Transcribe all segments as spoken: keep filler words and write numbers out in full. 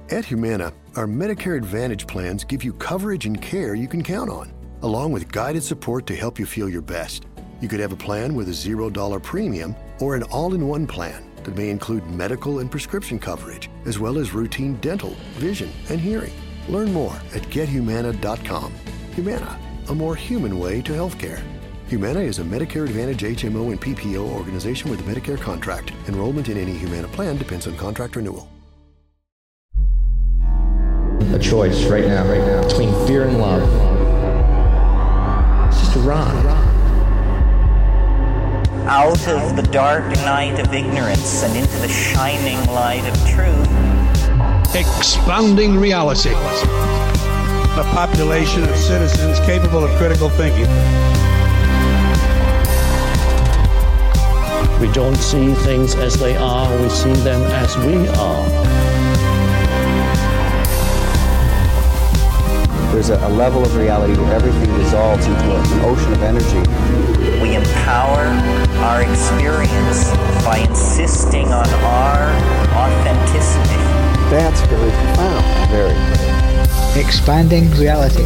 At Humana, our Medicare Advantage plans give you coverage and care you can count on, along with guided support to help you feel your best. You could have a plan with a zero dollar premium or an all-in-one plan that may include medical and prescription coverage, as well as routine dental, vision, and hearing. Learn more at get humana dot com. Humana, a more human way to healthcare. Humana is a Medicare Advantage H M O and P P O organization with a Medicare contract. Enrollment in any Humana plan depends on contract renewal. A choice right now, right now, between fear and love. It's just a ride. Out of the dark night of ignorance and into the shining light of truth. Expanding reality. A population of citizens capable of critical thinking. We don't see things as they are, we see them as we are. There's a, a level of reality where everything dissolves into an ocean of energy. We empower our experience by insisting on our authenticity. That's very profound. Very. Expanding reality.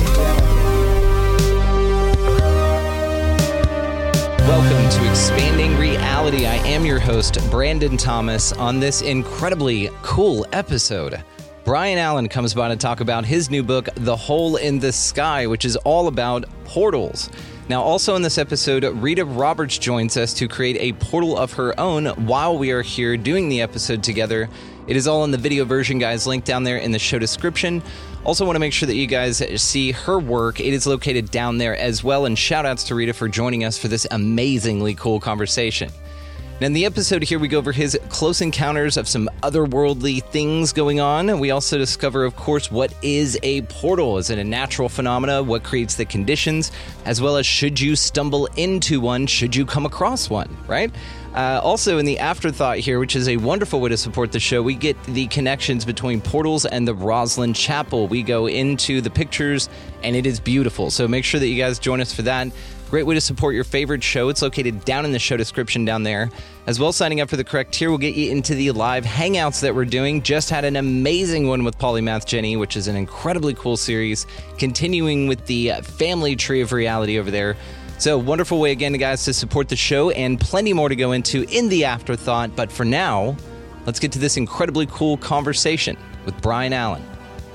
Welcome to Expanding Reality. I am your host, Brandon Thomas. On this incredibly cool episode, Brian Allen comes by to talk about his new book, The Hole in the Sky, which is all about portals. Now, also in this episode, Rita Roberts joins us to create a portal of her own while we are here doing the episode together. It is all in the video version, guys, linked down there in the show description. Also want to make sure that you guys see her work. It is located down there as well, and shout outs to Rita for joining us for this amazingly cool conversation. Now, in the episode here, we go over his close encounters of some otherworldly things going on. We also discover, of course, what is a portal? Is it a natural phenomena? What creates the conditions? As well as, should you stumble into one? Should you come across one, right? Uh, also, in the afterthought here, which is a wonderful way to support the show, we get the connections between portals and the Roslyn Chapel. We go into the pictures, and it is beautiful. So make sure that you guys join us for that. Great way to support your favorite show. It's located down in the show description down there. As well, signing up for the correct tier will get you into the live hangouts that we're doing. Just had an amazing one with Polymath Jenny, which is an incredibly cool series, continuing with the family tree of reality over there. So, wonderful way again, guys, to support the show, and plenty more to go into in the afterthought. But for now, let's get to this incredibly cool conversation with Brian Allen.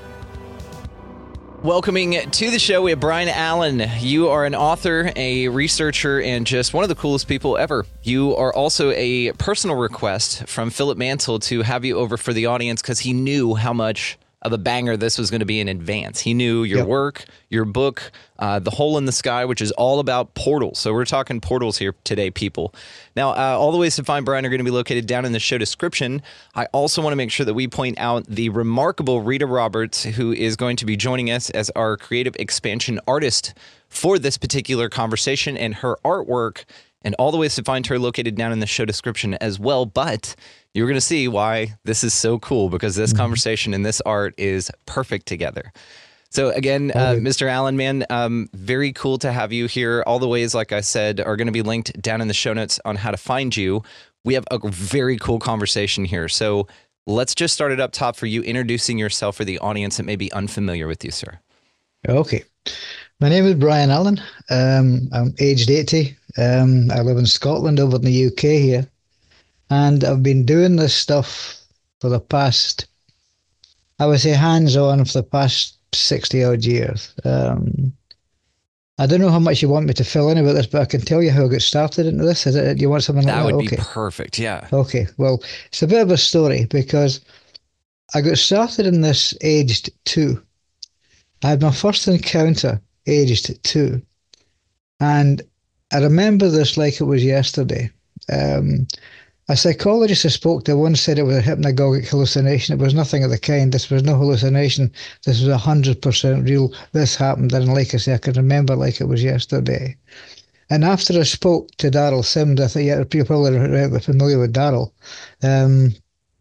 Welcoming to the show, we have Brian Allen. You are an author, a researcher, and just one of the coolest people ever. You are also a personal request from Philip Mansell to have you over for the audience because he knew how much of a banger this was going to be in advance. He knew your yep. work, your book, uh, The Hole in the Sky, which is all about portals. So we're talking portals here today, people. Now, uh, all the ways to find Brian are going to be located down in the show description. I also want to make sure that we point out the remarkable Rita Roberts, who is going to be joining us as our creative expansion artist for this particular conversation, and her artwork and all the ways to find her located down in the show description as well. But you're going to see why this is so cool, because this mm-hmm. conversation and this art is perfect together. So again, uh, Mister Allen, man, um, very cool to have you here. All the ways, like I said, are going to be linked down in the show notes on how to find you. We have a very cool conversation here. So let's just start it up top for you, introducing yourself for the audience that may be unfamiliar with you, sir. Okay. My name is Brian Allen. Um, I'm aged eighty. Um, I live in Scotland, over in the U K here. And I've been doing this stuff for the past, I would say hands-on, for the past sixty odd years. Um, I don't know how much you want me to fill in about this, but I can tell you how I got started into this. Is it, you want something like that? That would okay. be perfect, yeah. Okay, well, it's a bit of a story because I got started in this aged two. I had my first encounter aged two. And I remember this like it was yesterday. Um, a psychologist I spoke to once said it was a hypnagogic hallucination. It was nothing of the kind. This was no hallucination. This was one hundred percent real. This happened. And like I say, I can remember like it was yesterday. And after I spoke to Daryl Sims, I think yeah, you're probably familiar with Daryl, um,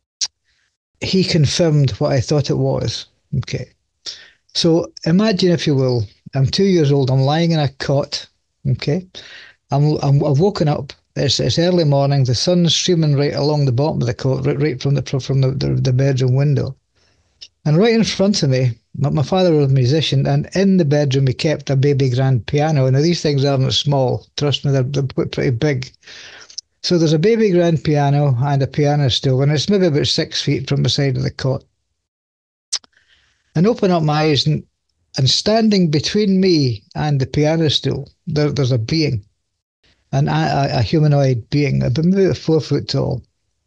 he confirmed what I thought it was. Okay. So imagine, if you will, I'm two years old. I'm lying in a cot. Okay. I'm, I'm I've woken up. It's it's early morning. The sun's streaming right along the bottom of the cot, right, right from the from the, the the bedroom window. And right in front of me, my, my father was a musician, and in the bedroom he kept a baby grand piano. Now these things aren't small. Trust me, they're, they're pretty big. So there's a baby grand piano and a piano stool, and it's maybe about six feet from the side of the cot. And open up my eyes, and, and standing between me and the piano stool, there, there's a being, an, a, a humanoid being, about maybe four foot tall.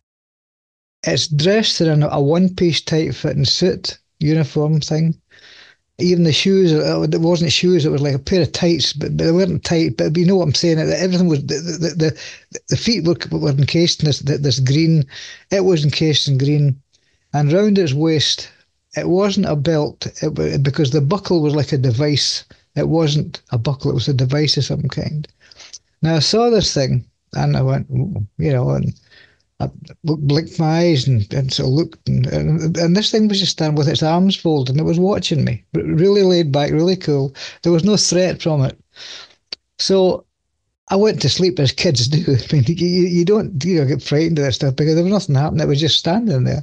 It's dressed in a, a one-piece tight-fitting suit, uniform thing. Even the shoes, it wasn't shoes, it was like a pair of tights, but, but they weren't tight. But you know what I'm saying? Everything was, the the, the, the feet were, were encased in this, this green. It was encased in green. And round its waist, it wasn't a belt, it, because the buckle was like a device. It wasn't a buckle, it was a device of some kind. Now I saw this thing, and I went, you know, and I blinked my eyes and, and sort of looked, and, and, and this thing was just standing with its arms folded, and it was watching me, really laid back, really cool. There was no threat from it. So I went to sleep, as kids do. I mean, you, you don't you know, get frightened of this stuff because there was nothing happening. It was just standing there.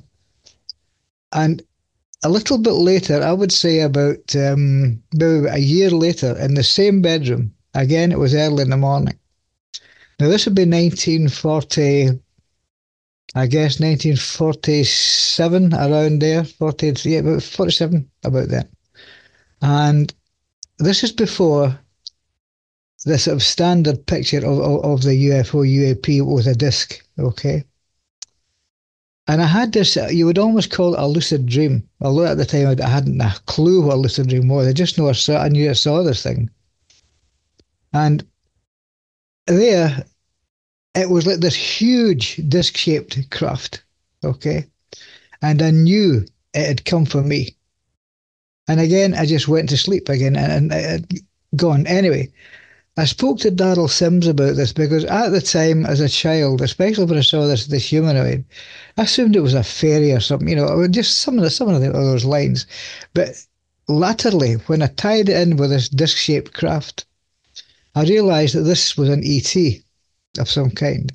And a little bit later, I would say about um, maybe a year later, in the same bedroom, again, it was early in the morning. Now, this would be nineteen forty, I guess nineteen forty-seven, around there, forty, yeah, about forty-seven, about that. And this is before the sort of standard picture of, of, of the U F O, U A P with a disc, okay? And I had this, you would almost call it a lucid dream, although at the time I hadn't a clue what a lucid dream was. I just know I, saw, I knew I saw this thing. And there, it was like this huge disc-shaped craft, okay? And I knew it had come for me. And again, I just went to sleep again and, and it had gone. Anyway, I spoke to Darrell Sims about this because at the time, as a child, especially when I saw this this humanoid, I assumed it was a fairy or something, you know, just some of the, some of those lines. But latterly, when I tied it in with this disc-shaped craft, I realised that this was an E T of some kind.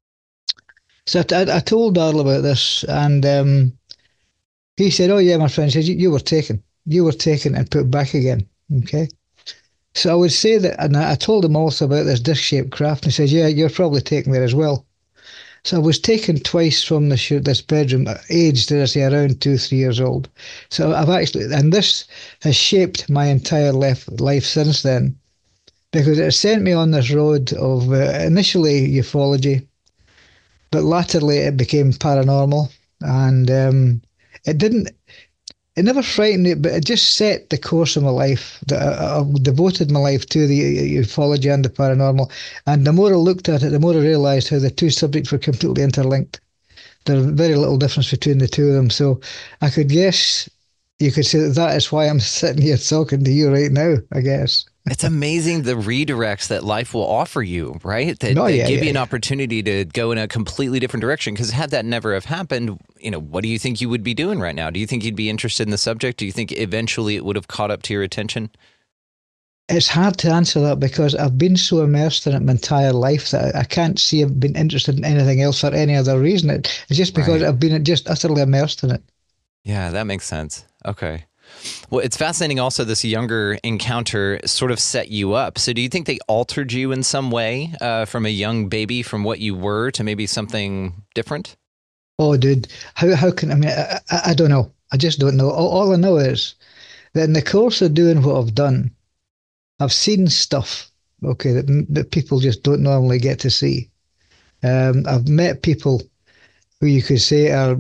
So I, I told Darrell about this, and um, he said, "Oh yeah, my friend," he said, you, you were taken. You were taken and put back again, okay? So I would say that, and I told him also about this disc-shaped craft, and he said, "Yeah, you're probably taken there as well." So I was taken twice from this, this bedroom, aged, did I say, around two, three years old. So I've actually, and this has shaped my entire life, life since then, because it sent me on this road of uh, initially ufology, but latterly it became paranormal, and um, it didn't, it never frightened me, but it just set the course of my life. I, I devoted my life to the ufology and the paranormal, and the more I looked at it, the more I realised how the two subjects were completely interlinked. There's very little difference between the two of them, so I could guess, you could say that that is why I'm sitting here talking to you right now, I guess. It's amazing the redirects that life will offer you, right? That, no, that yeah, give yeah, you an yeah. opportunity to go in a completely different direction. Because had that never have happened, you know, what do you think you would be doing right now? Do you think you'd be interested in the subject? Do you think eventually it would have caught up to your attention? It's hard to answer that because I've been so immersed in it my entire life that I can't see I've been interested in anything else for any other reason. It's just because right. I've been just utterly immersed in it. Yeah, that makes sense. Okay. Well, it's fascinating also this younger encounter sort of set you up. So do you think they altered you in some way uh, from a young baby, from what you were to maybe something different? Oh, dude, how how can, I mean, I, I, I don't know. I just don't know. All, all I know is that in the course of doing what I've done, I've seen stuff, okay, that, that people just don't normally get to see. Um, I've met people who you could say are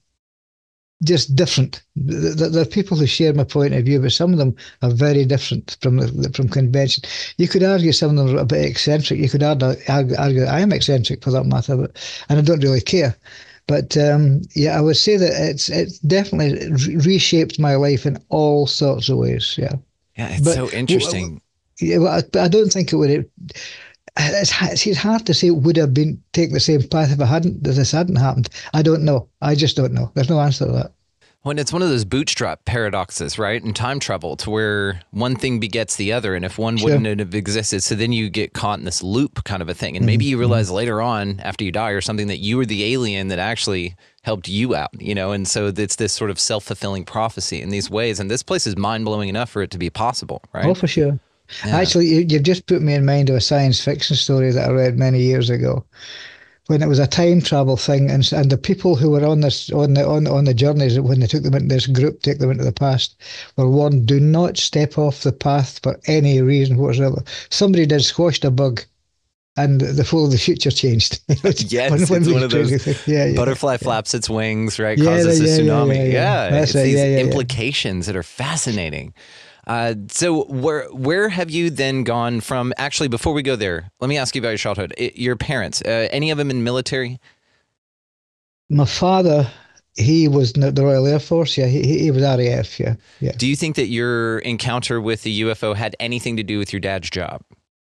just different. There are people who share my point of view, but some of them are very different from from convention. You could argue some of them are a bit eccentric. You could argue, argue I am eccentric for that matter, but, and I don't really care. But um, yeah, I would say that it's it's definitely reshaped my life in all sorts of ways. Yeah. Yeah, it's but, so interesting. Yeah, well, I, I don't think it would. It, it's, it's hard to say it would have been taking the same path if I hadn't, if this hadn't happened. I don't know. I just don't know. There's no answer to that. Well, it's one of those bootstrap paradoxes, right? In time travel, to where one thing begets the other, and if one Sure. wouldn't have existed, so then you get caught in this loop kind of a thing. And maybe you realize later on, after you die or something, that you were the alien that actually helped you out, you know, and so it's this sort of self-fulfilling prophecy in these ways. And this place is mind-blowing enough for it to be possible, right? Oh, for sure. Yeah. Actually, you, you've just put me in mind of a science fiction story that I read many years ago, when it was a time travel thing, and and the people who were on this on the on on the journeys, when they took them into this group, take them into the past, were warned: do not step off the path for any reason whatsoever. Somebody did squash a bug, and the flow of the future changed. Yes, one, it's one one of those yeah, yeah, butterfly yeah. flaps its wings, right? Yeah, Causes yeah, a yeah, tsunami. yeah, Yeah, yeah. That's it's right, these yeah, yeah, yeah. implications that are fascinating. Uh, so where where have you then gone from? Actually, before we go there, let me ask you about your childhood. It, your parents, uh, any of them in military? My father, he was in the Royal Air Force. Yeah, he he was R A F. Yeah, yeah. Do you think that your encounter with the U F O had anything to do with your dad's job?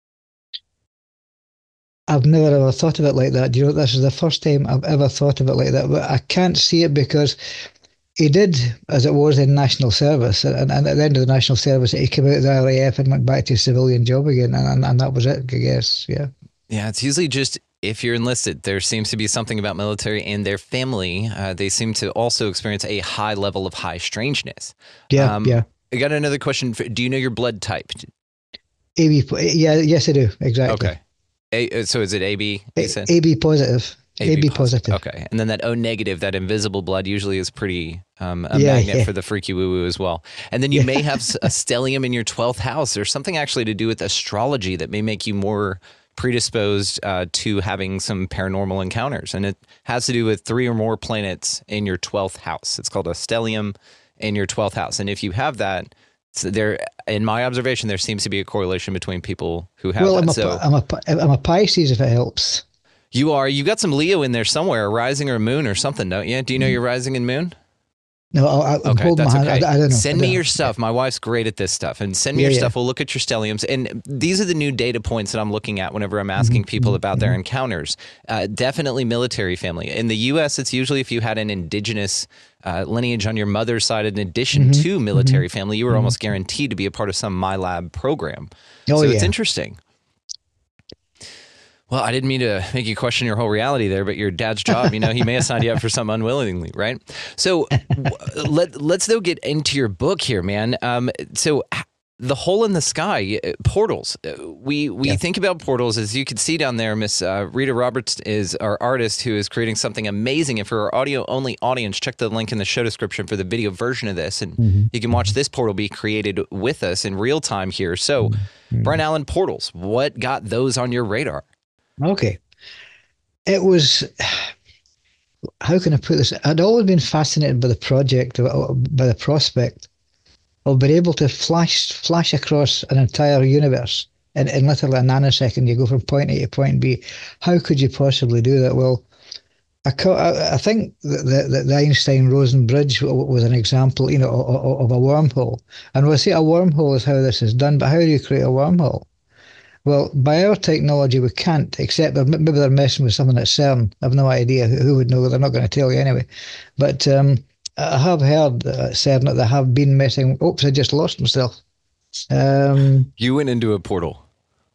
I've never ever thought of it like that. You know, this is the first time I've ever thought of it like that. But I can't see it because he did, as it was, in national service. And, and at the end of the national service, he came out of the R A F and went back to his civilian job again. And, and, and that was it, I guess. Yeah. Yeah, it's usually just if you're enlisted, there seems to be something about military and their family. Uh, they seem to also experience a high level of high strangeness. Yeah, um, yeah. I got another question. For, do you know your blood type? A B, yeah, yes, I do. Exactly. Okay. A, so is it A B? You said? A B positive. A B positive. Okay. And then that O negative, that invisible blood, usually is pretty um, a Yeah, magnet yeah. for the freaky woo-woo as well. And then you may have s- a stellium in your twelfth house. There's something actually to do with astrology that may make you more predisposed uh, to having some paranormal encounters. And it has to do with three or more planets in your twelfth house. It's called a stellium in your twelfth house. And if you have that, so there, in my observation, there seems to be a correlation between people who have Well, that. I'm a, so I'm, a, I'm a Pisces, if it helps. you are, you got some Leo in there somewhere, a rising or a moon or something, don't you? Do you know your rising and moon? No, I, I'm Okay, holding that's my hand. okay. I, I don't know. Send I me don't your know. stuff. My wife's great at this stuff. And send me Yeah, your yeah. stuff. We'll look at your stelliums. And these are the new data points that I'm looking at whenever I'm asking Mm-hmm. people about their encounters. Uh, definitely military family. In the U S, it's usually if you had an indigenous uh, lineage on your mother's side, in addition Mm-hmm. to military family, you were almost guaranteed to be a part of some MyLab program. Oh, so yeah. it's interesting. Well, I didn't mean to make you question your whole reality there, but your dad's job, you know, he may have signed you up for something unwillingly, right? So w- let, let's though get into your book here, man. Um, so h- the hole in the sky, uh, portals. Uh, We we Yeah. think about portals, as you can see down there. Miss uh, Rita Roberts is our artist who is creating something amazing. And for our audio-only audience, check the link in the show description for the video version of this. And Mm-hmm. you can watch this portal be created with us in real time here. So, Mm-hmm. Brian Allen, portals, what got those on your radar? Okay. It was, how can I put this? I'd always been fascinated by the project, by the prospect of being able to flash flash across an entire universe in, in literally a nanosecond. You go from point A to point B. How could you possibly do that? Well, I, co- I, I think the, the, the Einstein-Rosen bridge was an example, you know, of, of a wormhole. And we'll say a wormhole is how this is done, but how do you create a wormhole? Well, by our technology, we can't, except that maybe they're messing with something at CERN. I have no idea. Who, who would know? They're not going to tell you anyway. But um, I have heard uh, CERN that they have been messing. Oops, I just lost myself. Um, You went into a portal.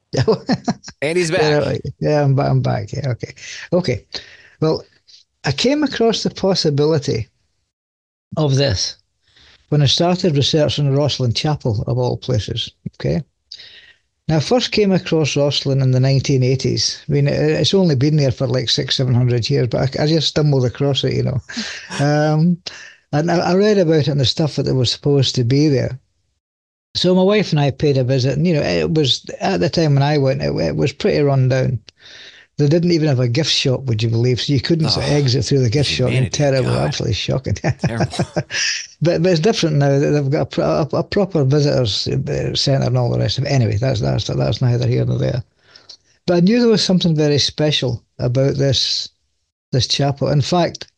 And he's back. yeah, yeah, I'm, ba- I'm back. Yeah, okay. Okay. Well, I came across the possibility of this when I started researching Rosslyn Chapel, of all places. Okay. Now, I first came across Rosslyn in the nineteen eighties. I mean, it's only been there for like six, seven hundred years, but I, I just stumbled across it, you know. Um, and I, I read about it and the stuff that was supposed to be there. So my wife and I paid a visit, and you know, it was at the time when I went, it, it was pretty run down. They didn't even have a gift shop, would you believe? So you couldn't Oh, exit through the gift shop. humanity, Terrible, God. absolutely shocking. Terrible. But, but it's different now. They've got a, pro- a, a proper visitors uh, centre and all the rest of it. Anyway, that's that's that's neither here nor there. But I knew there was something very special about this this chapel. In fact,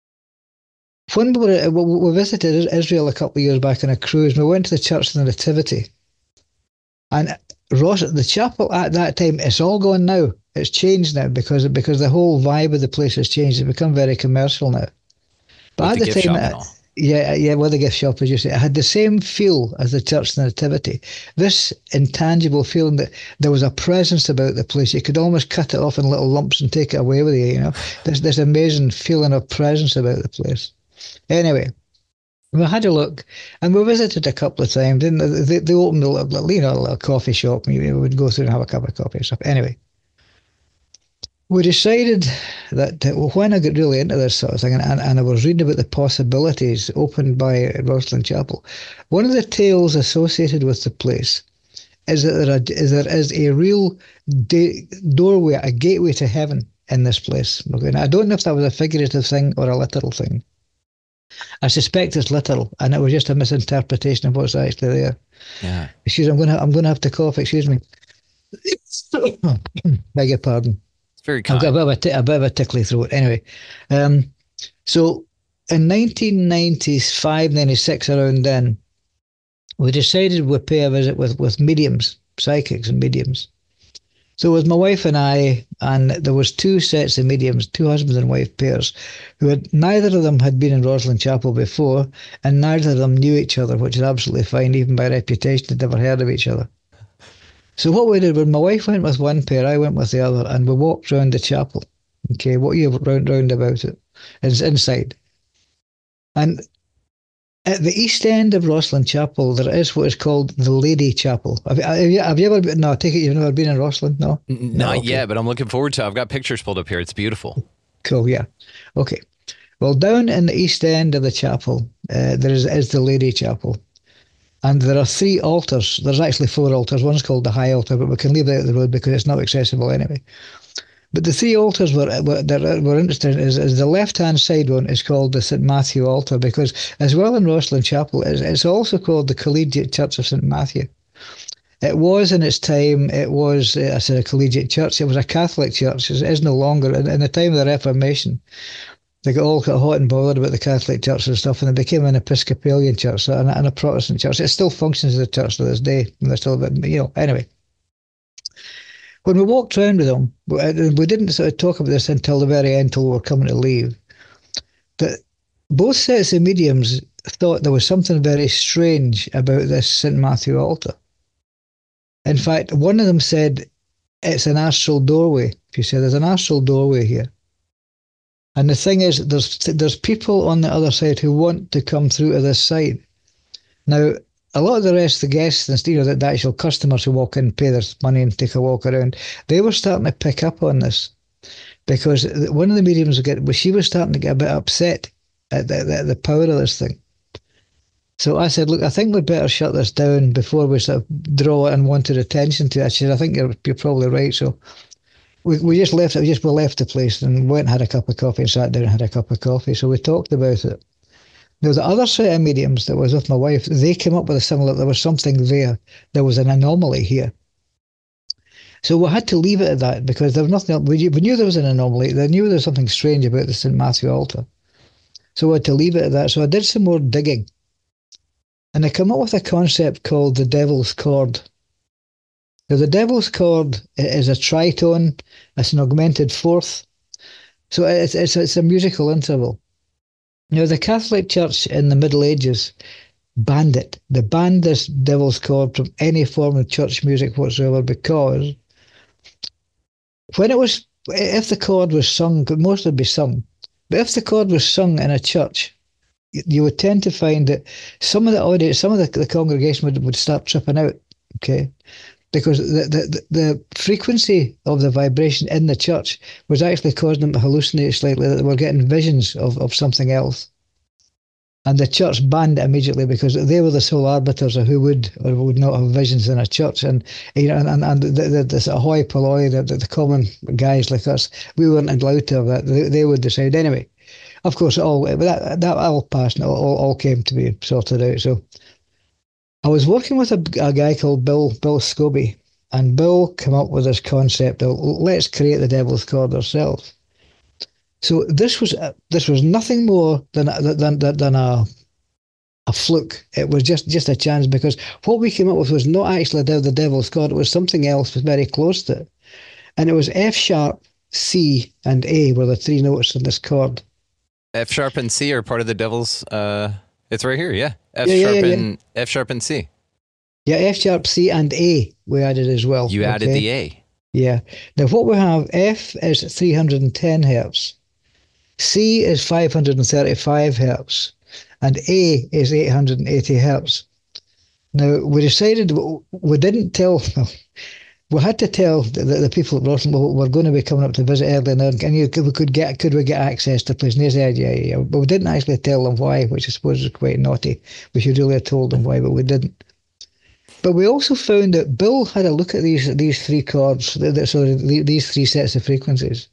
when we were we we visited Israel a couple of years back on a cruise, we went to the Church of the Nativity, and Ross, the chapel at that time, it's all gone now. It's changed now because because the whole vibe of the place has changed. It's become very commercial now. But With at the the, gift time, shop and uh, all. Yeah, yeah, well, the gift shop, as you say, it had the same feel as the Church Nativity. This intangible feeling that there was a presence about the place. You could almost cut it off in little lumps and take it away with you, you know. There's this amazing feeling of presence about the place. Anyway, we had a look, and we visited a couple of times. Didn't they? They, they opened a little, you know, a little coffee shop, and we would go through and have a cup of coffee and stuff. Anyway, we decided that uh, when I got really into this sort of thing, and, and I was reading about the possibilities opened by Rosslyn Chapel, one of the tales associated with the place is that there, are, is, there is a real da- doorway, a gateway to heaven in this place. Okay? Now, I don't know if that was a figurative thing or a literal thing. I suspect it's literal, and it was just a misinterpretation of what's actually there. Yeah. Excuse me, I'm going to I'm going to have to cough. Excuse me. Beg your pardon. Very kind. I've got a bit of a, t- a bit of a tickly throat. Anyway, um, so in nineteen ninety-five, ninety-six, around then, we decided we'd pay a visit with, with mediums, psychics and mediums. So it was my wife and I, and there was two sets of mediums, two husband and wife pairs, who had, neither of them had been in Rosslyn Chapel before, and neither of them knew each other, which is absolutely fine. Even by reputation, they'd never heard of each other. So what we did, when my wife went with one pair, I went with the other, and we walked round the chapel. Okay, what you round round about it? It's inside. And at the east end of Rosslyn Chapel, there is what is called the Lady Chapel. Have, have, you, have you ever been? No, I take it you've never been in Rosslyn? No? Not no, okay. yet, but I'm looking forward to it. I've got pictures pulled up here. It's beautiful. Cool, yeah. Okay. Well, down in the east end of the chapel, uh, there is, is the Lady Chapel. And there are three altars. There's actually four altars. One's called the High Altar, but we can leave that out the road because it's not accessible anyway. But the three altars were, were, that were interesting is, is the left-hand side one is called the Saint Matthew Altar, because as well in Rosslyn Chapel, it's, it's also called the Collegiate Church of Saint Matthew. It was in its time, it was, I said, a collegiate church. It was a Catholic church. It is no longer. In, in the time of the Reformation, they got all got hot and bothered about the Catholic Church and stuff, and they became an Episcopalian church and a, and a Protestant church. It still functions as a church to this day. And they're still a bit, you know, anyway. When we walked around with them, we didn't sort of talk about this until the very end, until we were coming to leave, that both sets of mediums thought there was something very strange about this Saint Matthew altar. In fact, one of them said, it's an astral doorway. She said, there's an astral doorway here. And the thing is, there's there's people on the other side who want to come through to this side. Now, a lot of the rest, the guests and you know, the, the actual customers who walk in, pay their money and take a walk around, they were starting to pick up on this, because one of the mediums would get, she was starting to get a bit upset at the, the, the power of this thing. So I said, look, I think we'd better shut this down before we sort of draw unwanted attention to it. She said, I think you're, you're probably right. So we we just left it. We just we left the place and went and had a cup of coffee and sat down and had a cup of coffee. So we talked about it. Now, the other set of mediums that was with my wife, they came up with a similar, there was something there. There was an anomaly here. So we had to leave it at that, because there was nothing else. We, we knew there was an anomaly. They knew there was something strange about the Saint Matthew altar. So we had to leave it at that. So I did some more digging. And I came up with a concept called the Devil's Chord. Now, the Devil's Chord is a tritone. It's an augmented fourth. So it's, it's, it's a musical interval. Now, the Catholic Church in the Middle Ages banned it. They banned this Devil's Chord from any form of church music whatsoever, because when it was, if the chord was sung, most would be sung, but if the chord was sung in a church, you would tend to find that some of the audience, some of the, the congregation would, would start tripping out, okay? Because the, the, the frequency of the vibration in the church was actually causing them to hallucinate slightly, that they were getting visions of, of something else. And the church banned it immediately, because they were the sole arbiters of who would or would not have visions in a church. And you know, and, and, and the, the, the sort of hoi polloi, the, the, the common guys like us, we weren't allowed to have that. They, they would decide anyway. Of course, all that that all passed and all, all came to be sorted out. So I was working with a, a guy called Bill Bill Scobie, and Bill came up with this concept of, let's create the Devil's Chord ourselves. So this was uh, this was nothing more than than than, than a a fluke. It was just, just a chance, because what we came up with was not actually the, the Devil's Chord. It was something else, was very close to it, and it was F sharp, C, and A were the three notes in this chord. F sharp and C are part of the Devil's. Uh... It's right here, yeah. F Yeah, yeah, sharp yeah, yeah. and F sharp and C. Yeah, F sharp, C, and A we added as well. You added okay? the A. Yeah. Now what we have, F is three hundred ten hertz, C is five hundred thirty-five hertz, and A is eight hundred eighty hertz. Now we decided we didn't tell. We had to tell the, the people at Rosslyn, well, we're going to be coming up to visit early now, and you, we could get, could we get access to the place? And they said, yeah, yeah, yeah. But we didn't actually tell them why, which I suppose is quite naughty. We should really have told them why, but we didn't. But we also found that Bill had a look at these these three chords, sorry, these three sets of frequencies.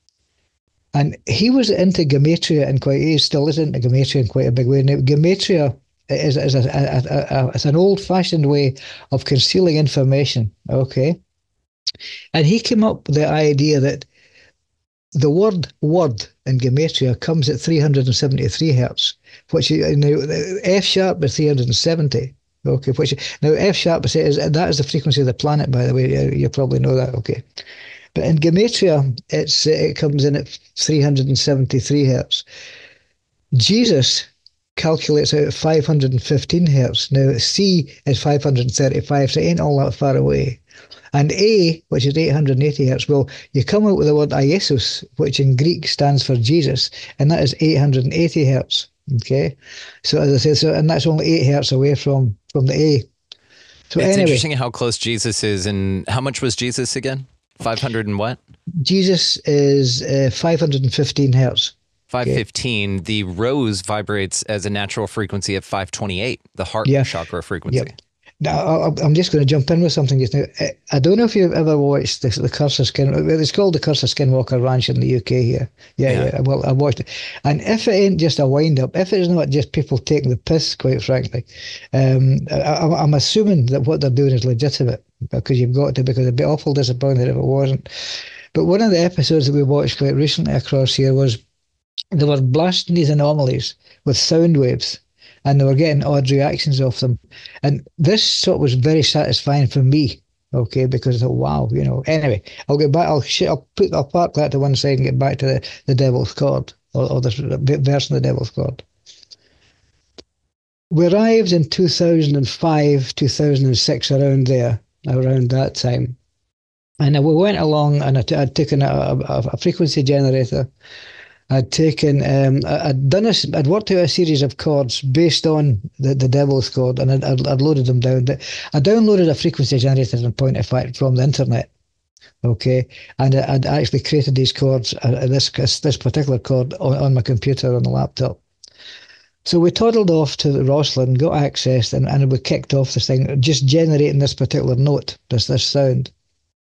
And he was into gematria in quite, he still is into gematria in quite a big way. Now, gematria is, is, a, a, a, a, it's an old-fashioned way of concealing information, okay? And he came up with the idea that the word word in gematria comes at three hundred seventy-three hertz, which you know, F sharp is three hundred seventy. Okay, which now F sharp is that is the frequency of the planet, by the way. You, you probably know that. Okay, but in gematria, it's it comes in at three hundred seventy-three hertz. Jesus calculates out at five hundred fifteen hertz. Now C is five hundred thirty-five, so it ain't all that far away. And A, which is eight hundred eighty hertz, well, you come out with the word Iesus, which in Greek stands for Jesus, and that is eight hundred eighty hertz. Okay, so as I said, so and that's only eight hertz away from from the A. So it's anyway, interesting how close Jesus is, and how much was Jesus again? Five hundred and what? Jesus is uh, five hundred fifteen hertz. Five fifteen. Okay. The rose vibrates as a natural frequency of five twenty-eight, the heart yeah. chakra frequency. Yep. Now, I'm just going to jump in with something just now. I don't know if you've ever watched the, the Curse of Skin. It's called the Curse of Skinwalker Ranch in the U K here. Yeah, yeah, yeah. Well, I watched it. And if it ain't just a wind-up, if it's not just people taking the piss, quite frankly, um, I, I'm assuming that what they're doing is legitimate, because you've got to, because I'd be awful disappointed if it wasn't. But one of the episodes that we watched quite recently across here was they were blasting these anomalies with sound waves, and they were getting odd reactions off them. And this sort of was very satisfying for me, okay, because I thought, wow, you know. Anyway, I'll get back, I'll, I'll, put, I'll park that to one side and get back to the, the Devil's Chord, or, or the version of the Devil's Chord. We arrived in two thousand five, two thousand six, around there, around that time. And we went along, and I'd taken a, a, a frequency generator. I'd taken, um, I'd done a, I'd worked out a series of chords based on the, the Devil's Chord, and I'd, I'd, I'd loaded them down. I downloaded a frequency generator, in point of fact, from the internet, okay? And I'd actually created these chords, uh, this this particular chord, on, on my computer, on the laptop. So we toddled off to Rosslyn, got access, and, and we kicked off this thing, just generating this particular note, this, this sound.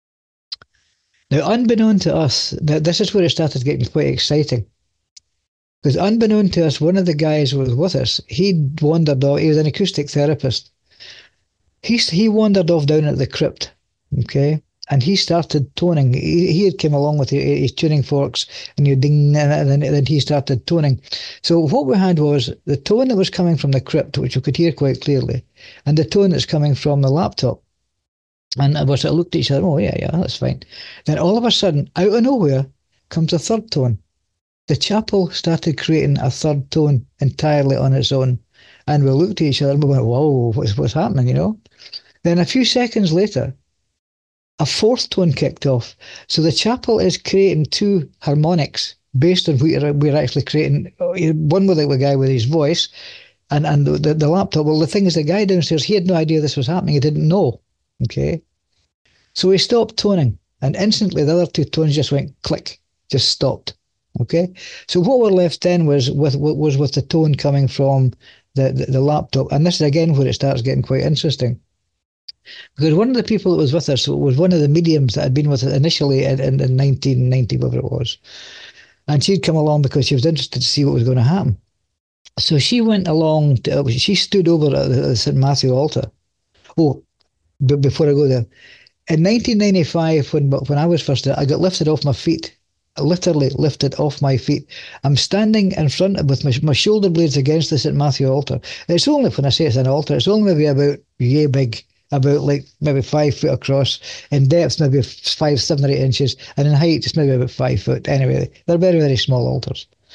Now, unbeknown to us, this is where it started getting quite exciting. Because unbeknown to us, one of the guys who was with us, he'd wandered off, he was an acoustic therapist. He, he wandered off down at the crypt, okay? And he started toning. He, he had come along with his, his tuning forks, and you ding, and then, then he started toning. So what we had was the tone that was coming from the crypt, which we could hear quite clearly, and the tone that's coming from the laptop. And we sort of looked at each other, oh, yeah, yeah, that's fine. Then all of a sudden, out of nowhere, comes a third tone. The chapel started creating a third tone entirely on its own. And we looked at each other and we went, whoa, what's, what's happening, you know? Then a few seconds later, a fourth tone kicked off. So the chapel is creating two harmonics based on what we're actually creating. One with the guy with his voice, and, and the, the, the laptop. Well, the thing is, the guy downstairs, he had no idea this was happening. He didn't know, okay? So he stopped toning, and instantly the other two tones just went click, just stopped. Okay, so what we're left then was with was with the tone coming from the, the, the laptop, and this is again where it starts getting quite interesting, because one of the people that was with us was one of the mediums that had been with us initially in, in, in nineteen ninety, whatever it was, and she'd come along because she was interested to see what was going to happen. So she went along, to, she stood over at the Saint Matthew altar. Oh, but before I go there, in nineteen ninety-five, when when I was first there, I got lifted off my feet. Literally lifted off my feet. I'm standing in front of, with my, my shoulder blades against the Saint Matthew altar. It's only, when I say it's an altar, it's only maybe about yay big, about like maybe five foot across, in depth maybe five, seven or eight inches, and in height it's maybe about five foot. Anyway, they're very, very small altars.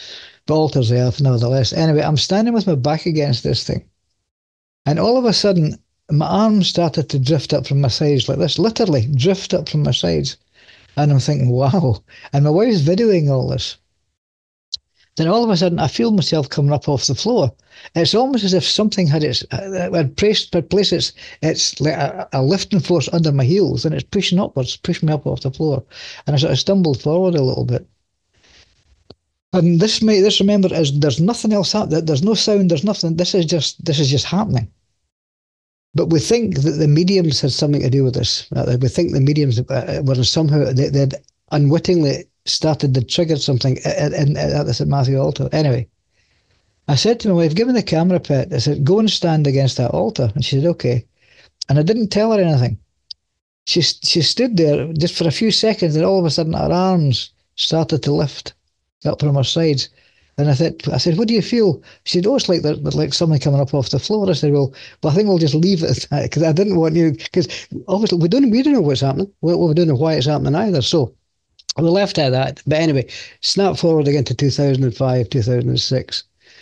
but altars the earth nevertheless. Anyway, I'm standing with my back against this thing. And all of a sudden, my arms started to drift up from my sides like this, literally drift up from my sides. And I'm thinking, wow. And my wife's videoing all this. Then all of a sudden, I feel myself coming up off the floor. It's almost as if something had its, uh, had placed, had placed its, it's like a, a lifting force under my heels, and it's pushing upwards, pushing me up off the floor. And I sort of stumbled forward a little bit. And this, may, this remember, is there's nothing else happening. There's no sound. There's nothing. This is just, this is just happening. But we think that the mediums had something to do with this. Uh, we think the mediums were somehow, they, they'd unwittingly started to trigger something at, at, at the Saint Matthew altar. Anyway, I said to my wife, give me the camera pet. I said, go and stand against that altar. And she said, okay. And I didn't tell her anything. She, she stood there just for a few seconds, and all of a sudden her arms started to lift up from her sides. And I said, I said, what do you feel? She said, oh, it's like there's like something coming up off the floor. I said, well, well, I think we'll just leave it at that, because I didn't want you, because obviously we don't, we don't know what's happening. We, we don't know why it's happening either. So we left it at that. But anyway, snap forward again to two thousand five, two thousand six.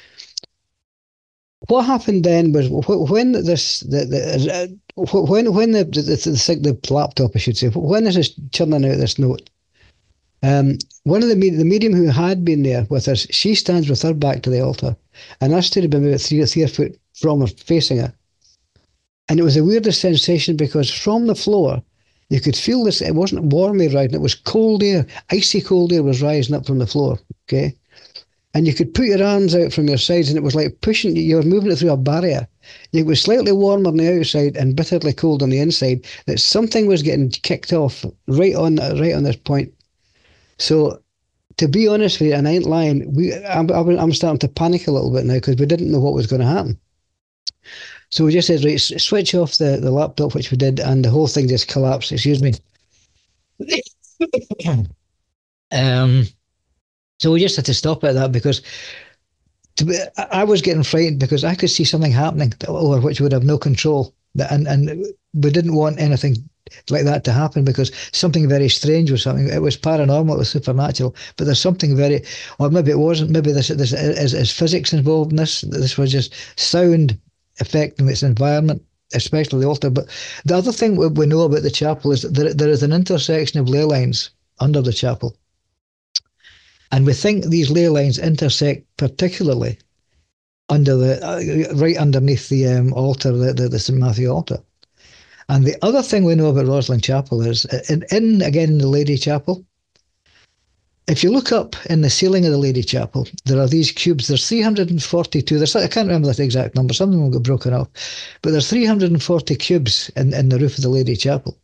What happened then was when this, the, the, when when the the, the the laptop, I should say, when this is churning out this note, um, one of the the medium who had been there with us, she stands with her back to the altar, and I stood about three three foot from her, facing her, and it was the weirdest sensation, because from the floor you could feel this. It wasn't warm air rising; it was cold air, icy cold air was rising up from the floor. Okay. And you could put your arms out from your sides, and it was like pushing, you were moving it through a barrier. It was slightly warmer on the outside and bitterly cold on the inside, that something was getting kicked off right on right on this point. So, to be honest with you, and I ain't lying, we, I'm, I'm starting to panic a little bit now, because we didn't know what was going to happen. So we just said, right, switch off the, the laptop, which we did, and the whole thing just collapsed. Excuse me. um... So we just had to stop at that, because to be, I was getting frightened, because I could see something happening over which we would have no control. And, and we didn't want anything like that to happen, because something very strange was happening. It was paranormal, it was supernatural, but there's something very, or maybe it wasn't, maybe this, this is, is physics involved in this. This was just sound affecting its environment, especially the altar. But the other thing we, we know about the chapel is that there, there is an intersection of ley lines under the chapel. And we think these ley lines intersect particularly under the uh, right underneath the um, altar, the, the, the Saint Matthew altar. And the other thing we know about Rosslyn Chapel is, in, in again in the Lady Chapel, if you look up in the ceiling of the Lady Chapel, there are these cubes. There's three hundred forty-two. There's, I can't remember the exact number. Some of them will get broken off. But there's three hundred forty cubes in, in the roof of the Lady Chapel.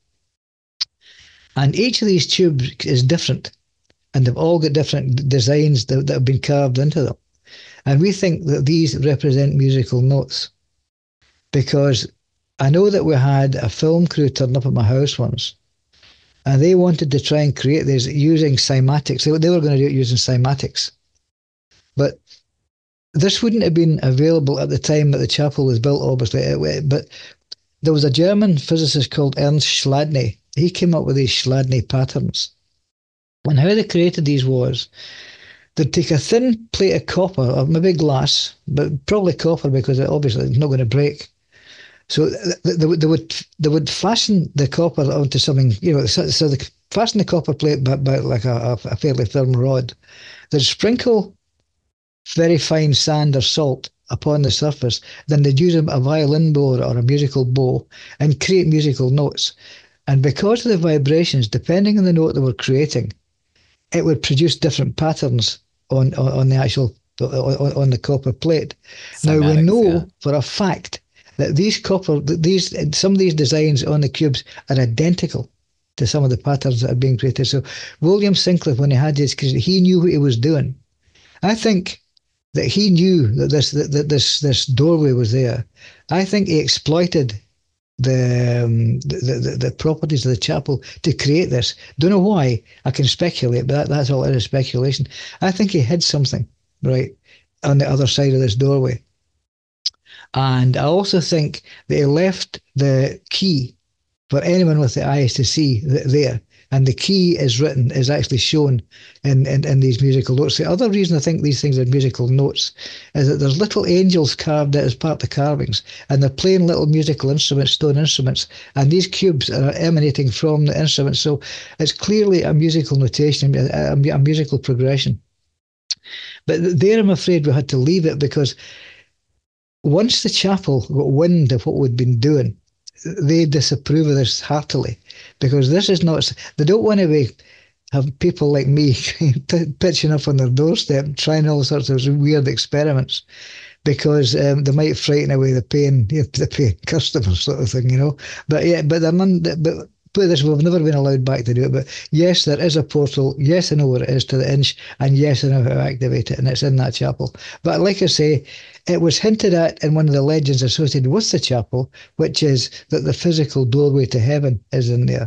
And each of these tubes is different. And they've all got different designs that, that have been carved into them. And we think that these represent musical notes. Because I know that we had a film crew turn up at my house once, and they wanted to try and create these using cymatics. They, they were going to do it using cymatics. But this wouldn't have been available at the time that the chapel was built, obviously. But there was a German physicist called Ernst Schladny. He came up with these Schladny patterns. And how they created these was, they'd take a thin plate of copper, or maybe glass, but probably copper, because it obviously it's not going to break. So they, they, they would they would fasten the copper onto something, you know, so, so they fasten the copper plate by, by like a, a fairly firm rod. They'd sprinkle very fine sand or salt upon the surface. Then they'd use a, a violin bow or a musical bow and create musical notes. And because of the vibrations, depending on the note they were creating, it would produce different patterns on, on, on the actual, on, on the copper plate. Cymatics, now we know yeah. for a fact that these copper, these some of these designs on the cubes are identical to some of the patterns that are being created. So William Sinclair, when he had this, because he knew what he was doing. I think that he knew that this that this this doorway was there. I think he exploited The, um, the, the the properties of the chapel to create this. Don't know why. I can speculate, but that, that's all it is, speculation. I think he hid something, right, on the other side of this doorway. And I also think that he left the key for anyone with the eyes to see th- there, and the key is written, is actually shown in, in, in these musical notes. The other reason I think these things are musical notes is that there's little angels carved out as part of the carvings, and they're playing little musical instruments, stone instruments, and these cubes are emanating from the instruments. So it's clearly a musical notation, a, a, a musical progression. But there, I'm afraid we had to leave it, because once the chapel got wind of what we'd been doing, they disapprove of this heartily, because this is not, they don't want to be, have people like me pitching up on their doorstep, trying all sorts of weird experiments, because um, they might frighten away the paying, the paying customers, sort of thing, you know. But yeah, but they're non, but put it this way, we've never been allowed back to do it. But yes, there is a portal. Yes, I know where it is to the inch, and yes, I know how to activate it, and it's in that chapel. But like I say, it was hinted at in one of the legends associated with the chapel, which is that the physical doorway to heaven is in there.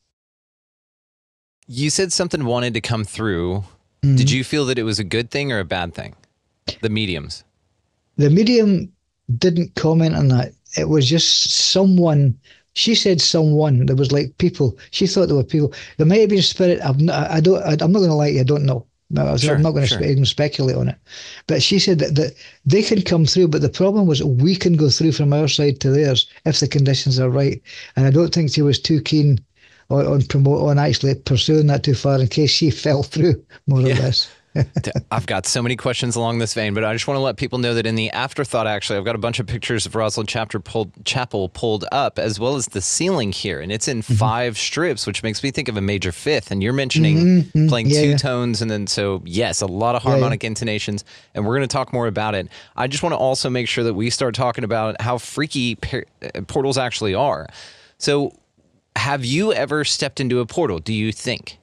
You said something wanted to come through. Mm-hmm. Did you feel that it was a good thing or a bad thing? The mediums. The medium didn't comment on that. It was just someone. She said someone. There was like people. She thought there were people. There might have been a spirit. I've not, I don't. I'm not going to lie to you. I don't know. No, sure, I'm not going to sure. spe- even speculate on it. But she said that, that they can come through, but the problem was we can go through from our side to theirs if the conditions are right. And I don't think she was too keen on on, promote, on actually pursuing that too far in case she fell through, more yeah. or less. I've got so many questions along this vein, but I just want to let people know that in the afterthought, actually, I've got a bunch of pictures of Rosslyn Chapter pulled, Chapel pulled up, as well as the ceiling here. And it's in mm-hmm. five strips, which makes me think of a major fifth. And you're mentioning mm-hmm. playing yeah, two yeah. tones. And then, so yes, a lot of harmonic yeah, yeah. intonations. And we're going to talk more about it. I just want to also make sure that we start talking about how freaky per- portals actually are. So have you ever stepped into a portal, do you think?